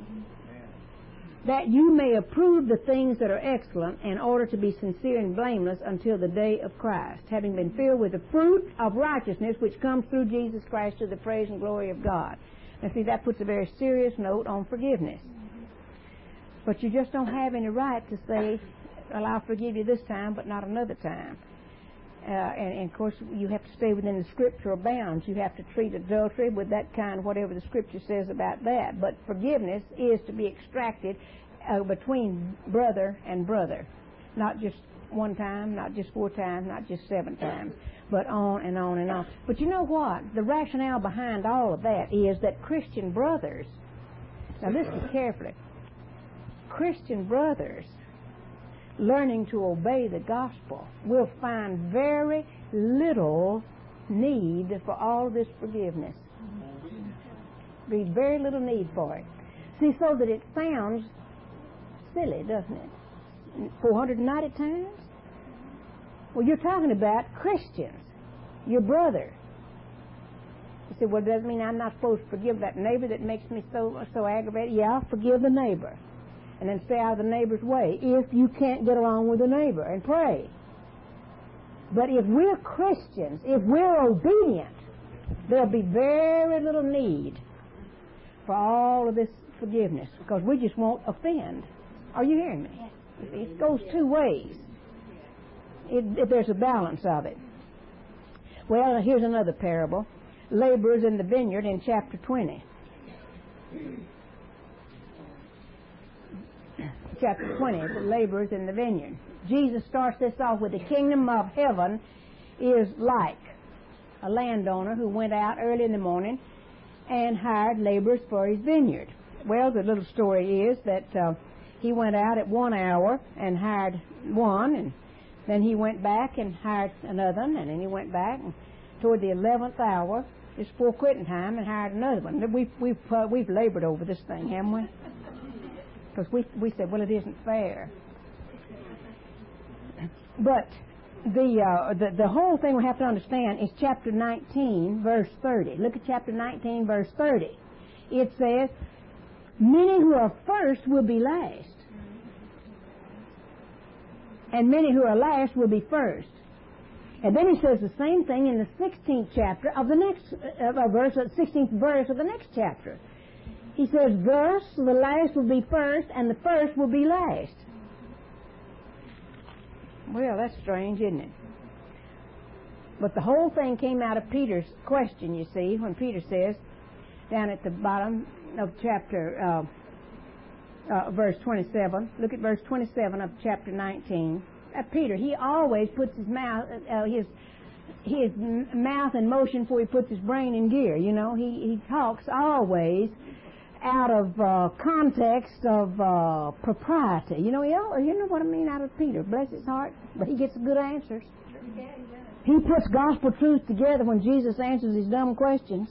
That you may approve the things that are excellent in order to be sincere and blameless until the day of Christ, having been filled with the fruit of righteousness which comes through Jesus Christ to the praise and glory of God. Now see, that puts a very serious note on forgiveness. But you just don't have any right to say, well, I'll forgive you this time, but not another time. Uh, and, and, of course, you have to stay within the scriptural bounds. You have to treat adultery with that kind, whatever the scripture says about that. But forgiveness is to be extracted uh, between brother and brother. Not just one time, not just four times, not just seven times, but on and on and on. But you know what? The rationale behind all of that is that Christian brothers, now listen carefully, Christian brothers learning to obey the gospel will find very little need for all this forgiveness. There's very little need for it. See, so that it sounds silly, doesn't it? four hundred ninety times? Well, you're talking about Christians, your brother. You say, well, does that mean I'm not supposed to forgive that neighbor that makes me so so aggravated? Yeah, forgive the neighbor. And then stay out of the neighbor's way if you can't get along with the neighbor, and pray. But if we're Christians, if we're obedient, there'll be very little need for all of this forgiveness, because we just won't offend. Are you hearing me? It goes two ways. It, it, there's a balance of it. Well, here's another parable. Laborers in the vineyard in chapter twenty. Chapter twenty, the laborers in the vineyard. Jesus starts this off with the kingdom of heaven is like a landowner who went out early in the morning and hired laborers for his vineyard. Well, the little story is that uh, he went out at one hour and hired one, and then he went back and hired another one, and then he went back and toward the eleventh hour, just before quitting time, and hired another one. We've, we've, uh, we've labored over this thing, haven't we? Because we, we said, well, it isn't fair. But the, uh, the the whole thing we have to understand is chapter nineteen, verse thirty. Look at chapter nineteen, verse thirty. It says, many who are first will be last, and many who are last will be first. And then he says the same thing in the sixteenth chapter of the next uh, verse, the sixteenth verse of the next chapter. He says, thus the last will be first, and the first will be last. Well, that's strange, isn't it? But the whole thing came out of Peter's question, you see, when Peter says, down at the bottom of chapter, uh, uh, verse twenty-seven, look at verse twenty-seven of chapter nineteen. Uh, Peter, he always puts his mouth, uh, his his mouth in motion before he puts his brain in gear. You know, he he talks always out of uh, context of uh, propriety. You know, you know, you know what I mean, out of Peter. Bless his heart. But he gets good answers. He puts gospel truth together when Jesus answers his dumb questions.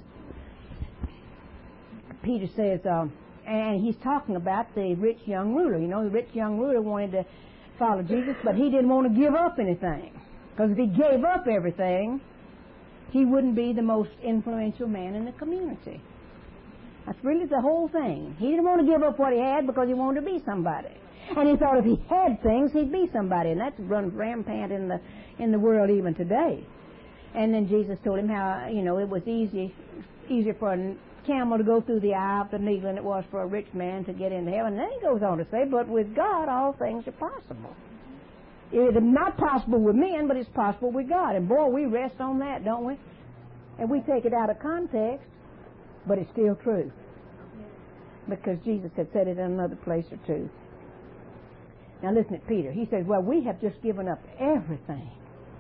Peter says, uh, and he's talking about the rich young ruler. You know, the rich young ruler wanted to follow Jesus, but he didn't want to give up anything. Because if he gave up everything, he wouldn't be the most influential man in the community. That's really the whole thing. He didn't want to give up what he had because he wanted to be somebody. And he thought if he had things, he'd be somebody. And that's runs rampant in the in the world even today. And then Jesus told him how, you know, it was easy, easier for a camel to go through the eye of the needle than it was for a rich man to get into heaven. And then he goes on to say, but with God, all things are possible. It's not possible with men, but it's possible with God. And boy, we rest on that, don't we? And we take it out of context, but it's still true. Because Jesus had said it in another place or two. Now listen to Peter. He says, well, we have just given up everything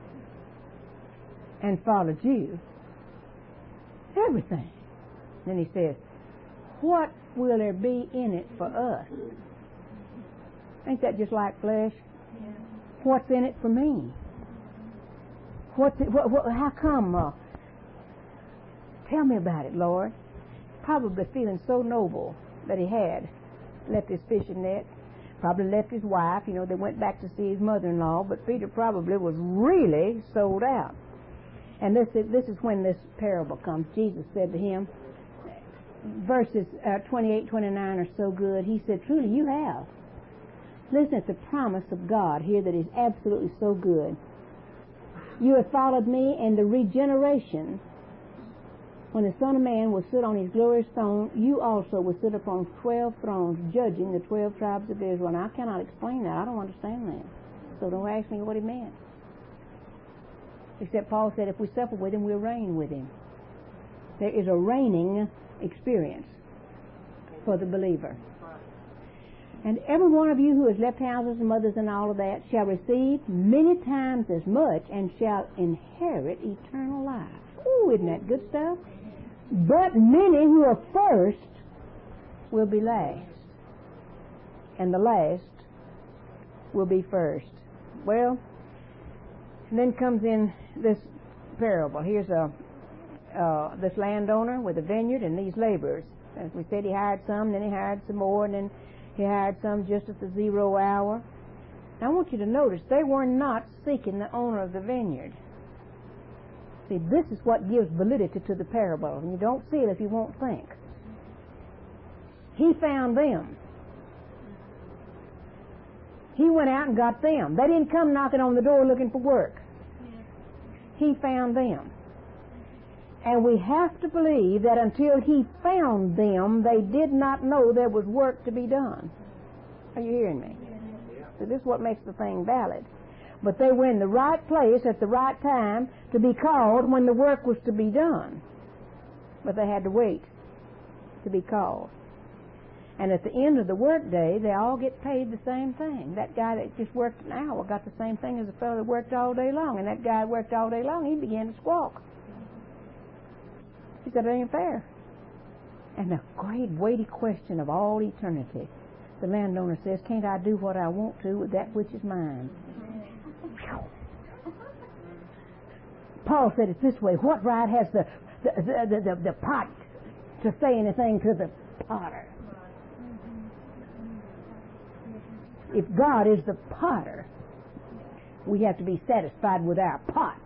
and followed you. Everything. Then he says, what will there be in it for us? Ain't that just like flesh? Yeah. What's in it for me? What's it, what, what, how come? Uh, tell me about it, Lord. Probably feeling so noble that he had left his fishing net, probably left his wife. You know, they went back to see his mother-in-law, but Peter probably was really sold out. And this is, this is when this parable comes. Jesus said to him, verses uh, twenty-eight, twenty-nine are so good. He said, truly you have. Listen to the promise of God here that is absolutely so good. You have followed me in the regeneration. When the Son of Man will sit on his glorious throne, you also will sit upon twelve thrones, judging the twelve tribes of Israel. Now, I cannot explain that. I don't understand that. So don't ask me what he meant. Except Paul said if we suffer with him, we'll reign with him. There is a reigning experience for the believer. And every one of you who has left houses and mothers and all of that shall receive many times as much and shall inherit eternal life. Ooh, isn't that good stuff? But many who are first will be last, and the last will be first. Well, then comes in this parable. Here's a uh, this landowner with a vineyard and these laborers. As we said, he hired some, then he hired some more, and then he hired some just at the zero hour. Now, I want you to notice they were not seeking the owner of the vineyard. See, this is what gives validity to the parable, and you don't see it if you won't think. He found them. He went out and got them. They didn't come knocking on the door looking for work. He found them. And we have to believe that until he found them, they did not know there was work to be done. Are you hearing me? So this is what makes the thing valid. But they were in the right place at the right time to be called when the work was to be done. But they had to wait to be called. And at the end of the work day, they all get paid the same thing. That guy that just worked an hour got the same thing as the fellow that worked all day long. And that guy that worked all day long, he began to squawk. He said, it ain't fair. And the great weighty question of all eternity, the landowner says, can't I do what I want to with that which is mine? Paul said it this way, what right has the the, the, the, the, the pot to say anything to the potter? If God is the potter, we have to be satisfied with our pot.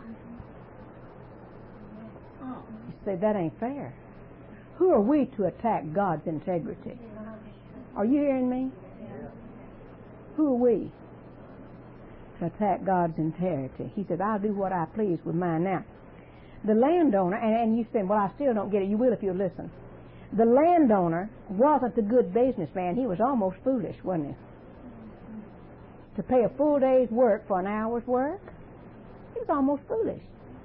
You say, that ain't fair. Who are we to attack God's integrity? Are you hearing me? Who are we to attack God's integrity? He said, I'll do what I please with mine. Now, the landowner, and, and you say, well, I still don't get it. You will if you listen. The landowner wasn't a good businessman. He was almost foolish, wasn't he? To pay a full day's work for an hour's work? He was almost foolish.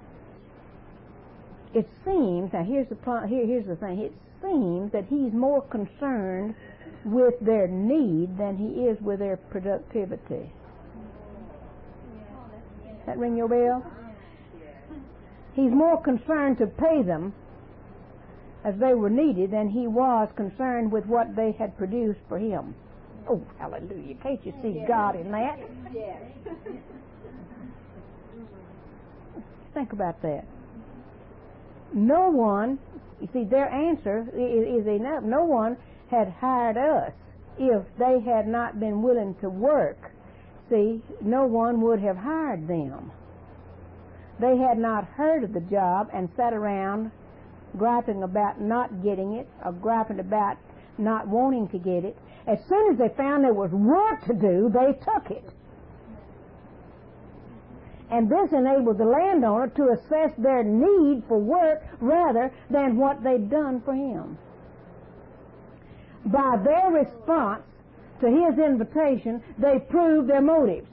It seems, now here's the, here, here's the thing, it seems that he's more concerned with their need than he is with their productivity. That ring your bell? He's more concerned to pay them as they were needed than he was concerned with what they had produced for him. Oh, hallelujah. Can't you see God in that? Think about that. No one, you see, their answer is, is enough. No one had hired us if they had not been willing to work. See, no one would have hired them. They had not heard of the job and sat around griping about not getting it or griping about not wanting to get it. As soon as they found there was work to do, they took it. And this enabled the landowner to assess their need for work rather than what they'd done for him. By their response to his invitation, they proved their motives.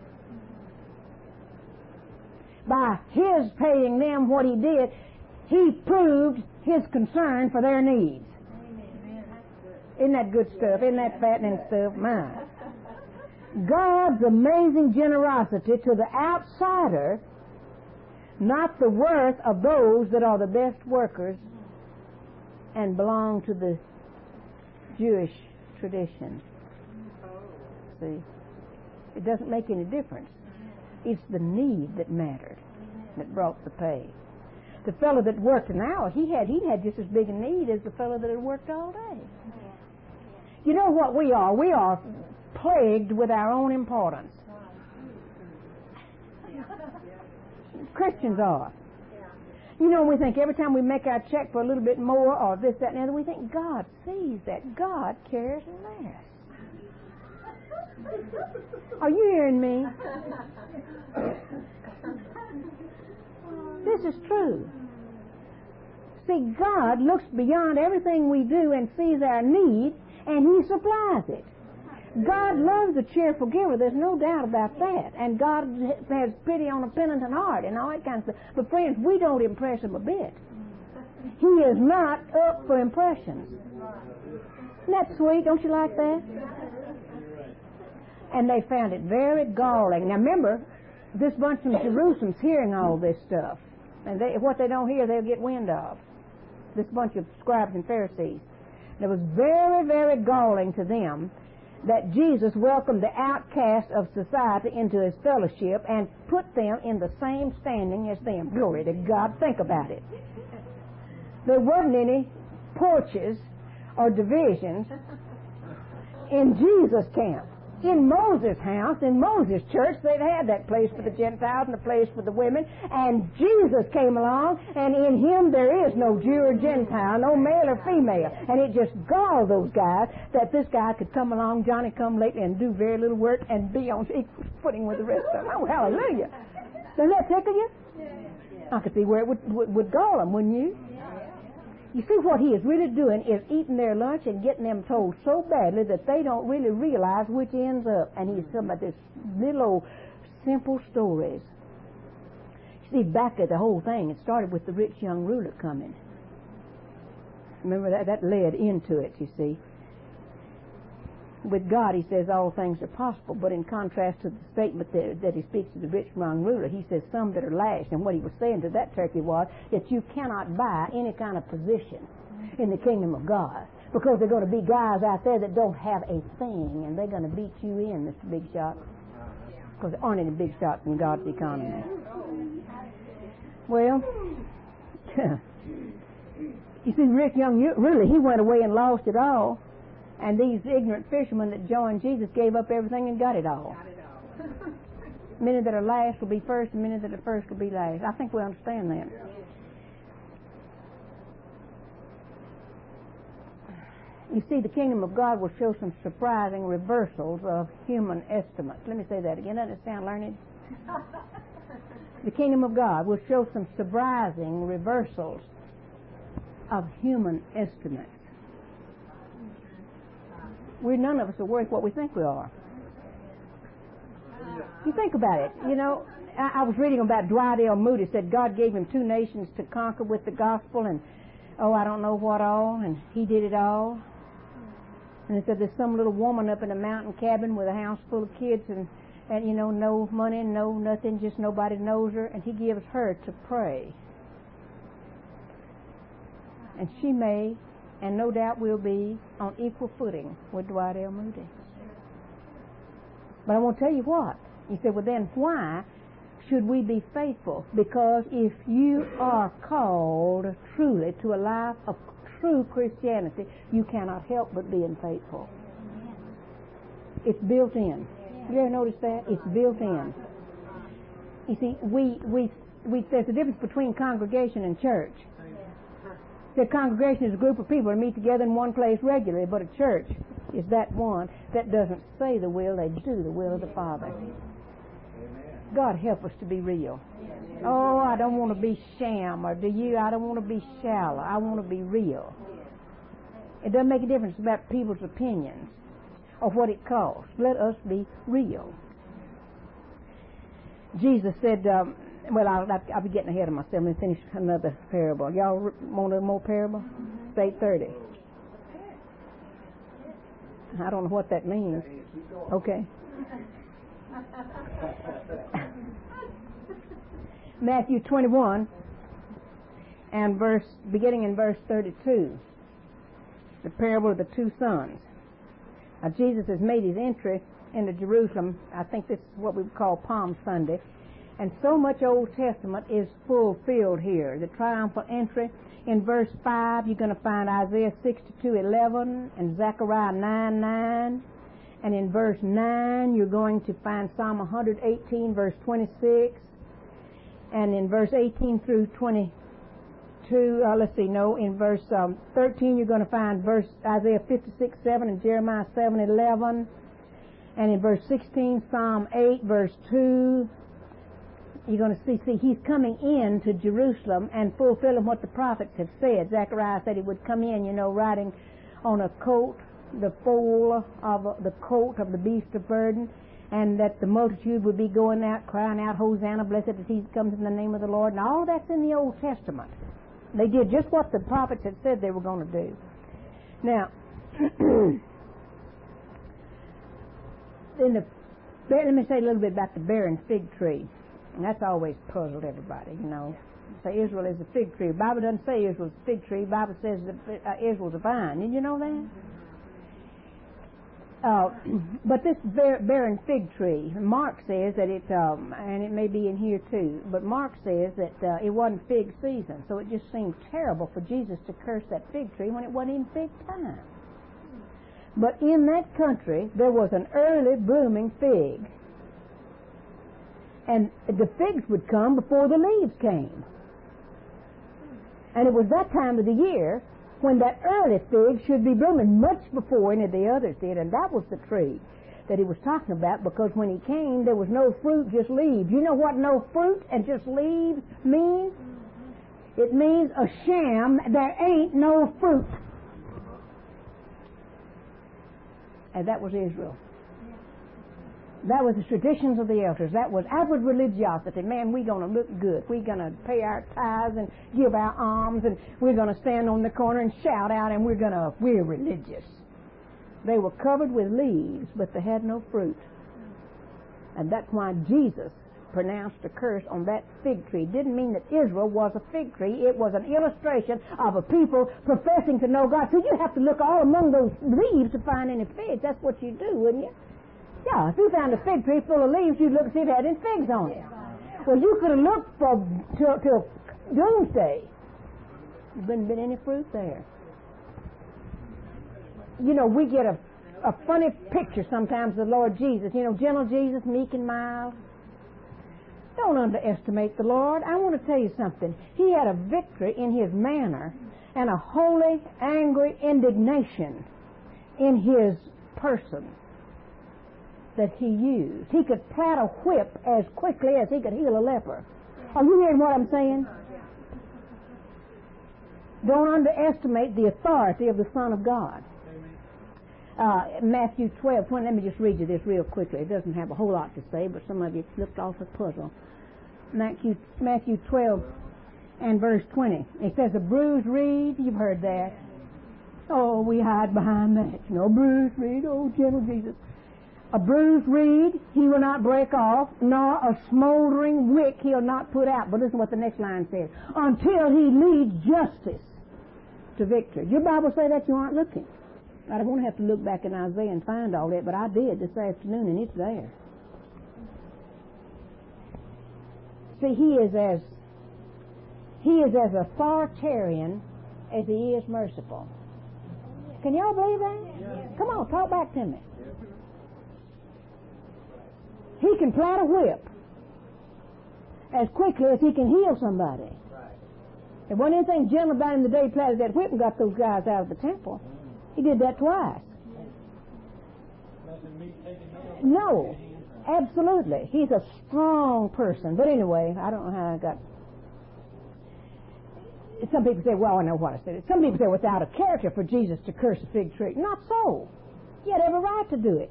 By his paying them what he did, he proved his concern for their needs. Isn't that good stuff? Isn't that fattening stuff? Mine. God's amazing generosity to the outsider, not the worth of those that are the best workers and belong to the Jewish tradition. See, it doesn't make any difference. It's the need that mattered, that brought the pay. The fellow that worked an hour, he had he had just as big a need as the fellow that had worked all day. You know what we are? We are plagued with our own importance. Christians are. You know, we think every time we make our check for a little bit more or this, that, and the other, we think God sees that. God cares less. Are you hearing me? This is true. See, God looks beyond everything we do and sees our need, and He supplies it. God loves a cheerful giver. There's no doubt about that. And God has pity on a penitent heart and all that kind of stuff. But friends, we don't impress Him a bit. He is not up for impressions. Isn't that sweet? Don't you like that? And they found it very galling. Now remember, this bunch from Jerusalem's hearing all this stuff. And they, what they don't hear, they'll get wind of. This bunch of scribes and Pharisees. And it was very, very galling to them that Jesus welcomed the outcasts of society into His fellowship and put them in the same standing as them. Glory to God. Think about it. There wasn't any porches or divisions in Jesus' camp. In Moses' house, in Moses' church, they'd had that place for the Gentiles and a place for the women. And Jesus came along, and in Him there is no Jew or Gentile, no male or female. And it just galled those guys that this guy could come along, Johnny come lately, and do very little work and be on equal footing with the rest of them. Oh, hallelujah. Does that tickle you? I could see where it would, would, would gall them, wouldn't you? You see, what He is really doing is eating their lunch and getting them told so badly that they don't really realize which ends up. And He's talking about this little old simple stories. You see, back at the whole thing, it started with the rich young ruler coming. Remember that? That led into it, you see. With God, He says all things are possible, but in contrast to the statement that, that He speaks to the rich young ruler, He says some that are lashed. And what He was saying to that turkey was that you cannot buy any kind of position in the kingdom of God, because there are going to be guys out there that don't have a thing, and they're going to beat you in, Mister Big Shot, because there aren't any big shots in God's economy. Well, you see, the rich young ruler, he went away and lost it all. And these ignorant fishermen that joined Jesus gave up everything and got it all. Got it all. Many that are last will be first, and many that are first will be last. I think we understand that. You see, the kingdom of God will show some surprising reversals of human estimates. Let me say that again. Doesn't it sound learned? The kingdom of God will show some surprising reversals of human estimates. We none of us are worth what we think we are. You think about it. You know, I, I was reading about Dwight L. Moody. Said God gave him two nations to conquer with the gospel, and oh, I don't know what all, and he did it all. And he said there's some little woman up in a mountain cabin with a house full of kids, and and you know, no money, no nothing, just nobody knows her, and he gives her to pray, and she may, and no doubt will be, on equal footing with Dwight L. Moody. But I want to tell you what. He said, well then why should we be faithful? Because if you are called truly to a life of true Christianity, you cannot help but being faithful. It's built in. You ever notice that? It's built in. You see, we, we, we, there's a difference between congregation and church. The congregation is a group of people that meet together in one place regularly, but a church is that one that doesn't say the will, they do the will of the Father. God help us to be real. Oh, I don't want to be sham, or do you? I don't want to be shallow. I want to be real. It doesn't make a difference about people's opinions of what it costs. Let us be real. Jesus said, um, well, I'll, I'll be getting ahead of myself. Let me finish another parable. Y'all want a more parable? It's eight thirty. I don't know what that means. Okay. Matthew twenty-one and verse, beginning in verse thirty-two. The parable of the two sons. Now, Jesus has made his entry into Jerusalem. I think this is what we would call Palm Sunday. And so much Old Testament is fulfilled here. The triumphal entry. In verse five, you're going to find Isaiah sixty-two eleven and Zechariah nine nine. And in verse nine, you're going to find Psalm one eighteen, verse twenty-six. And in verse eighteen through twenty-two, uh, let's see, no, in verse um, thirteen, you're going to find verse Isaiah fifty-six seven and Jeremiah seven eleven. And in verse sixteen, Psalm eight, verse two, you're going to see, see, he's coming in to Jerusalem and fulfilling what the prophets have said. Zechariah said he would come in, you know, riding on a coat, the foal of uh, the coat of the beast of burden, and that the multitude would be going out, crying out, Hosanna, blessed is he that comes in the name of the Lord. And all that's in the Old Testament. They did just what the prophets had said they were going to do. Now, in the, let me say a little bit about the barren fig tree. And that's always puzzled everybody, you know. Say Israel is a fig tree. The Bible doesn't say Israel's a fig tree. The Bible says that uh, Israel's a vine. Did you know that? Uh, but this bar- barren fig tree, Mark says that it, um, and it may be in here too, but Mark says that uh, it wasn't fig season, so it just seemed terrible for Jesus to curse that fig tree when it wasn't even fig time. But in that country, there was an early blooming fig. And the figs would come before the leaves came. And it was that time of the year when that early fig should be blooming much before any of the others did. And that was the tree that he was talking about, because when he came, there was no fruit, just leaves. You know what no fruit and just leaves means? It means a sham. There ain't no fruit. And that was Israel. That was the traditions of the elders. That was outward religiosity. Man, we're going to look good. We're going to pay our tithes and give our alms, and we're going to stand on the corner and shout out, and we're going to, we're religious. They were covered with leaves, but they had no fruit. And that's why Jesus pronounced a curse on that fig tree. It didn't mean that Israel was a fig tree. It was an illustration of a people professing to know God. So you have to look all among those leaves to find any figs. That's what you do, wouldn't you? Yeah, if you found a fig tree full of leaves, you'd look and see if it had any figs on it. Well, you could have looked for till, till doomsday. There wouldn't been any fruit there. You know, we get a, a funny picture sometimes of the Lord Jesus. You know, gentle Jesus, meek and mild. Don't underestimate the Lord. I want to tell you something. He had a victory in his manner and a holy, angry indignation in his person that he used. He could plait a whip as quickly as he could heal a leper. Are you hearing what I'm saying? Don't underestimate the authority of the Son of God. Uh, Matthew twelve twenty. Let me just read you this real quickly. It doesn't have a whole lot to say, but some of you looked off a puzzle. Matthew, Matthew twelve and verse twenty. It says, a bruised reed. You've heard that. Oh, we hide behind that. You know, bruised reed. Oh, gentle Jesus. A bruised reed he will not break off, nor a smoldering wick he'll not put out. But listen what the next line says. Until he leads justice to victory. Your Bible say that? You aren't looking. I don't want to have to look back in Isaiah and find all that, but I did this afternoon, and it's there. See, he is as he is as authoritarian as he is merciful. Can y'all believe that? Yeah. Come on, talk back to me. He can plait a whip as quickly as he can heal somebody. There wasn't anything gentle about him the day he planted that whip and got those guys out of the temple. He did that twice. No, absolutely. He's a strong person. But anyway, I don't know how I got... Some people say, well, I know what I said. Some people say, without a character for Jesus to curse a fig tree. Not so. He had every right to do it.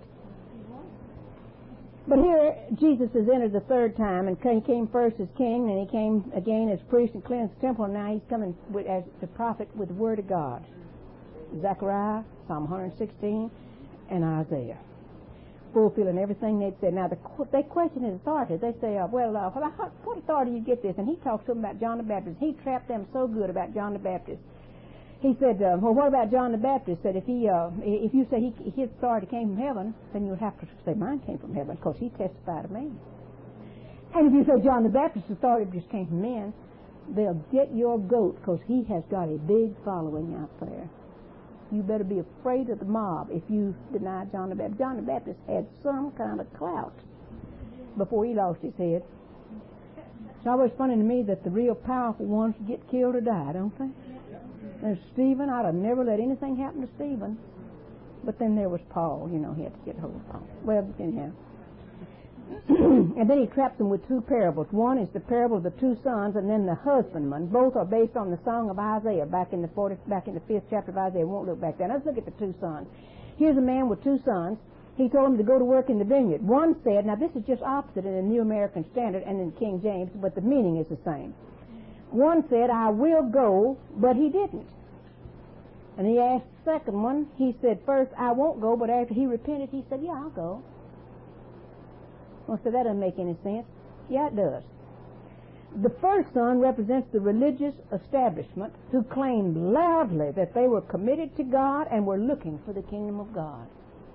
But here, Jesus has entered the third time, and he came first as king, and he came again as priest and cleansed the temple, and now he's coming with, as the prophet with the word of God. Zechariah, Psalm one sixteen, and Isaiah. Fulfilling everything they'd said. Now, the, they question his authority. They say, uh, well, uh, what authority do you get this? And he talks to them about John the Baptist. He trapped them so good about John the Baptist. He said, uh, well, what about John the Baptist? That if he, uh, if you say he, his authority came from heaven, then you would have to say mine came from heaven, because he testified of me. And if you say John the Baptist's authority just came from men, they'll get your goat, because he has got a big following out there. You better be afraid of the mob if you deny John the Baptist. John the Baptist had some kind of clout before he lost his head. It's always funny to me that the real powerful ones get killed or die, don't they? There's Stephen. I'd have never let anything happen to Stephen. But then there was Paul. You know, he had to get hold of Paul. Well, anyhow. And then he trapped them with two parables. One is the parable of the two sons, and then the husbandman. Both are based on the song of Isaiah, back in the forty, back in the fifth chapter of Isaiah. We won't look back there. Let's look at the two sons. Here's a man with two sons. He told them to go to work in the vineyard. One said, now this is just opposite in the New American Standard and in King James, but the meaning is the same. One said, I will go, but he didn't. And he asked the second one. He said, first, I won't go, but after he repented, he said, yeah, I'll go. Well, so that doesn't make any sense. Yeah, it does. The first son represents the religious establishment who claimed loudly that they were committed to God and were looking for the kingdom of God.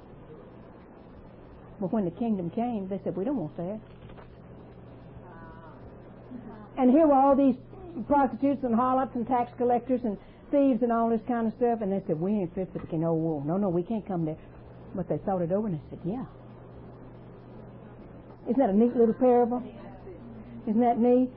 But when the kingdom came, they said, we don't want that. And here were all these prostitutes and harlots and tax collectors and thieves and all this kind of stuff, and they said, we ain't fit for the kingdom. Oh, no, no, we can't come there. But they thought it over, and they said, yeah. Isn't that a neat little parable? Isn't that neat?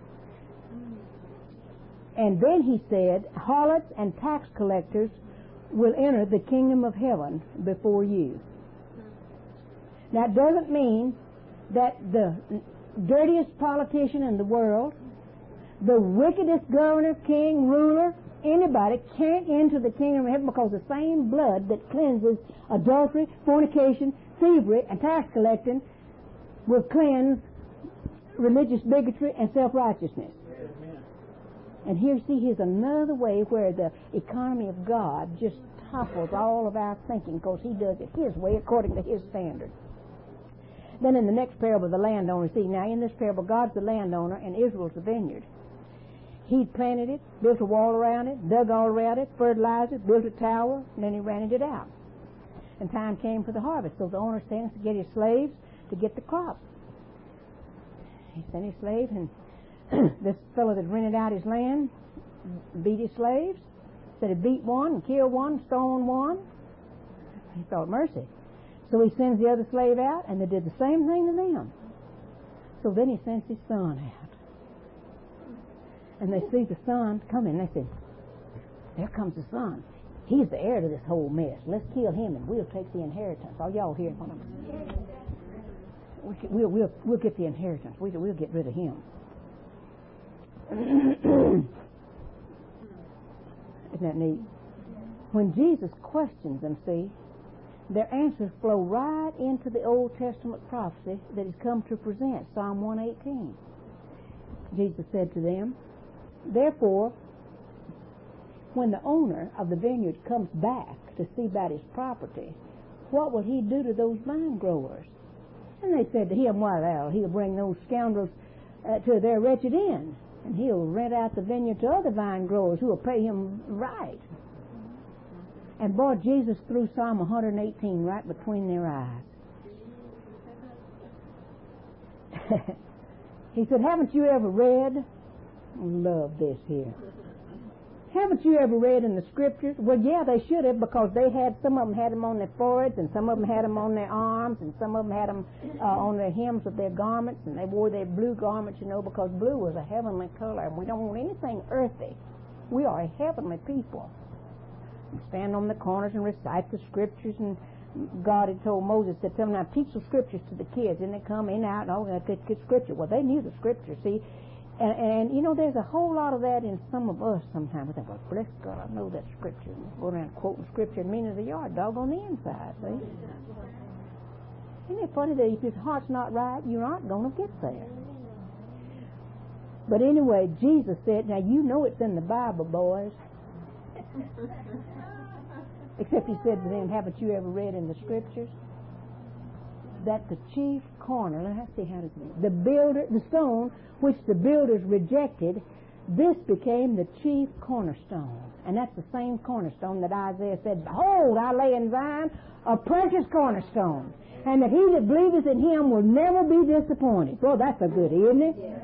And then he said, harlots and tax collectors will enter the kingdom of heaven before you. Now, it doesn't mean that the dirtiest politician in the world, the wickedest governor, king, ruler, anybody can't enter the kingdom of heaven, because the same blood that cleanses adultery, fornication, thievery, and tax collecting will cleanse religious bigotry and self-righteousness. Amen. And here, see, here's another way where the economy of God just topples all of our thinking, because he does it his way according to his standard. Then in the next parable, the landowner, see, now in this parable, God's the landowner and Israel's the vineyard. He planted it, built a wall around it, dug all around it, fertilized it, built a tower, and then he rented it out. And time came for the harvest, so the owner sends to get his slaves to get the crop. He sent his slaves, and this fellow that rented out his land beat his slaves, said he beat one and killed one, stoned one. He thought, mercy. So he sends the other slave out, and they did the same thing to them. So then he sends his son out. And they see the son coming, and they say, there comes the son. He's the heir to this whole mess. Let's kill him, and we'll take the inheritance. Are y'all hearing what I'm saying? We'll, we'll, we'll get the inheritance. We'll, we'll get rid of him. Isn't that neat? When Jesus questions them, see, their answers flow right into the Old Testament prophecy that has come to present, Psalm one eighteen. Jesus said to them, therefore, when the owner of the vineyard comes back to see about his property, what will he do to those vine growers? And they said to him, well, he'll bring those scoundrels uh, to their wretched end, and he'll rent out the vineyard to other vine growers who will pay him right. And boy, Jesus threw Psalm one eighteen right between their eyes. He said, haven't you ever read? Love this here. haven't you ever read in the Scriptures? Well, yeah, they should have, because they had, some of them had them on their foreheads, and some of them had them on their arms, and some of them had them uh, on their hems of their garments, and they wore their blue garments, you know, because blue was a heavenly color, and we don't want anything earthy. We are a heavenly people. We stand on the corners and recite the Scriptures, and God had told Moses, said, tell them, now teach the Scriptures to the kids, and they come in and out, and oh, they get good Scripture. Well, they knew the Scripture, see. And, and, you know, there's a whole lot of that in some of us sometimes. We think, well, bless God, I know that Scripture. And go around quoting Scripture and meaning of the yard, dog on the inside, see? Isn't it funny that if your heart's not right, you aren't going to get there? But anyway, Jesus said, now you know it's in the Bible, boys. Except he said to them, haven't you ever read in the Scriptures that the chief corner, let's see how does it, the builder, the stone which the builders rejected, this became the chief cornerstone. And that's the same cornerstone that Isaiah said, behold, I lay in Zion a precious cornerstone, and that he that believeth in him will never be disappointed. Well, that's a good, isn't it? Yeah.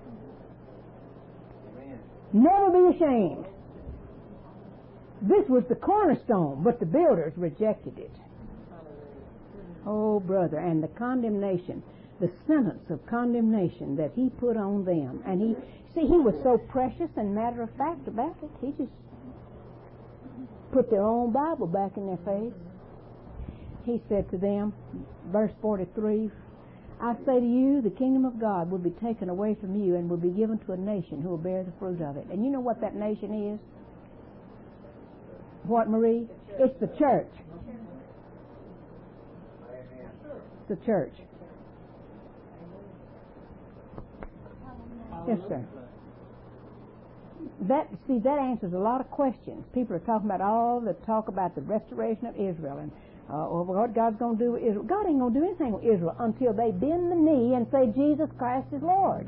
Never be ashamed. This was the cornerstone, but the builders rejected it. Oh, brother, and the condemnation, the sentence of condemnation that he put on them. And he, see, he was so precious and matter of fact about it. He just put their own Bible back in their face. He said to them, verse forty-three, I say to you, the kingdom of God will be taken away from you and will be given to a nation who will bear the fruit of it. And you know what that nation is? What, Marie? It's the church. The church. Yes, sir. That see that answers a lot of questions. People are talking about all the talk about the restoration of Israel and uh, what God's going to do with Israel. God ain't going to do anything with Israel until they bend the knee and say Jesus Christ is Lord.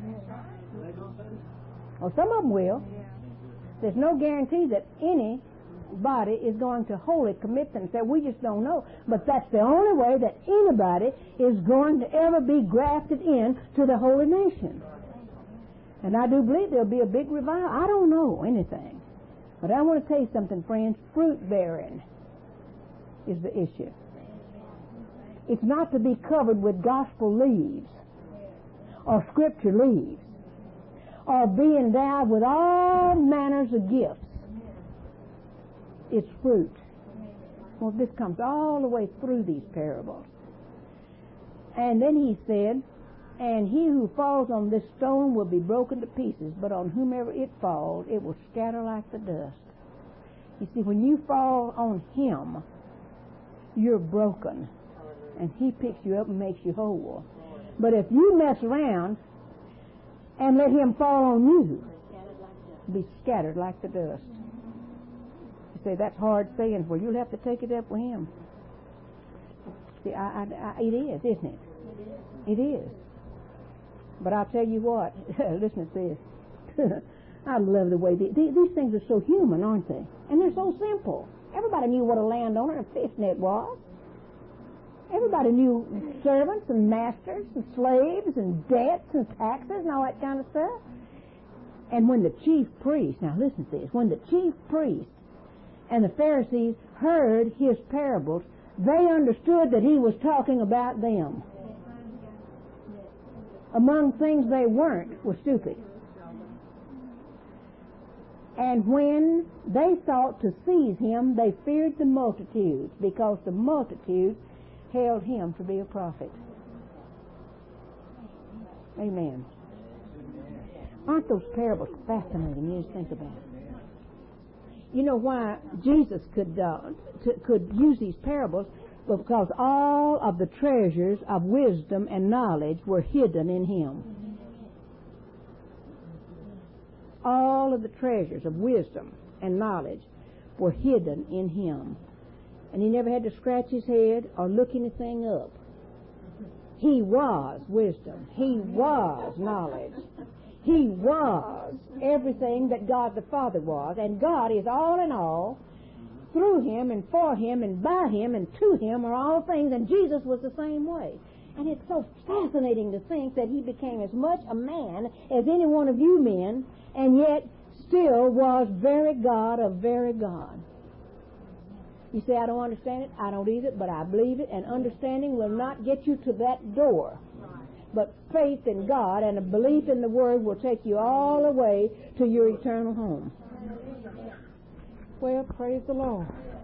Well, some of them will. There's no guarantee that any body is going to wholly commit themselves. We just don't know. But that's the only way that anybody is going to ever be grafted in to the holy nation. And I do believe there'll be a big revival. I don't know anything. But I want to tell you something, friends. Fruit bearing is the issue. It's not to be covered with gospel leaves or scripture leaves or be endowed with all manners of gifts. It's fruit. Well, this comes all the way through these parables. And then he said, and he who falls on this stone will be broken to pieces, but on whomever it falls, it will scatter like the dust. You see, when you fall on him, you're broken, and he picks you up and makes you whole. But if you mess around and let him fall on you, be scattered like the dust. Say that's hard saying. Well, you'll have to take it up with him. See, I, I, I, it is, isn't it? It is. But I'll tell you what. Listen to this. I love the way they, they, these things are so human, aren't they? And they're so simple. Everybody knew what a landowner and a fishnet was. Everybody knew servants and masters and slaves and debts and taxes and all that kind of stuff. And when the chief priest, now listen to this, when the chief priest and the Pharisees heard his parables, they understood that he was talking about them. Among things they weren't was stupid. And when they sought to seize him, they feared the multitudes, because the multitudes held him to be a prophet. Amen. Aren't those parables fascinating? You just think about it. You know why Jesus could uh, t- could use these parables? Because all of the treasures of wisdom and knowledge were hidden in him. All of the treasures of wisdom and knowledge were hidden in him. And he never had to scratch his head or look anything up. He was wisdom. He was knowledge. He was everything that God the Father was. And God is all in all. Through him and for him and by him and to him are all things. And Jesus was the same way. And it's so fascinating to think that he became as much a man as any one of you men, and yet still was very God of very God. You say, I don't understand it. I don't either, but I believe it. And understanding will not get you to that door. But faith in God and a belief in the Word will take you all the way to your eternal home. Well, praise the Lord.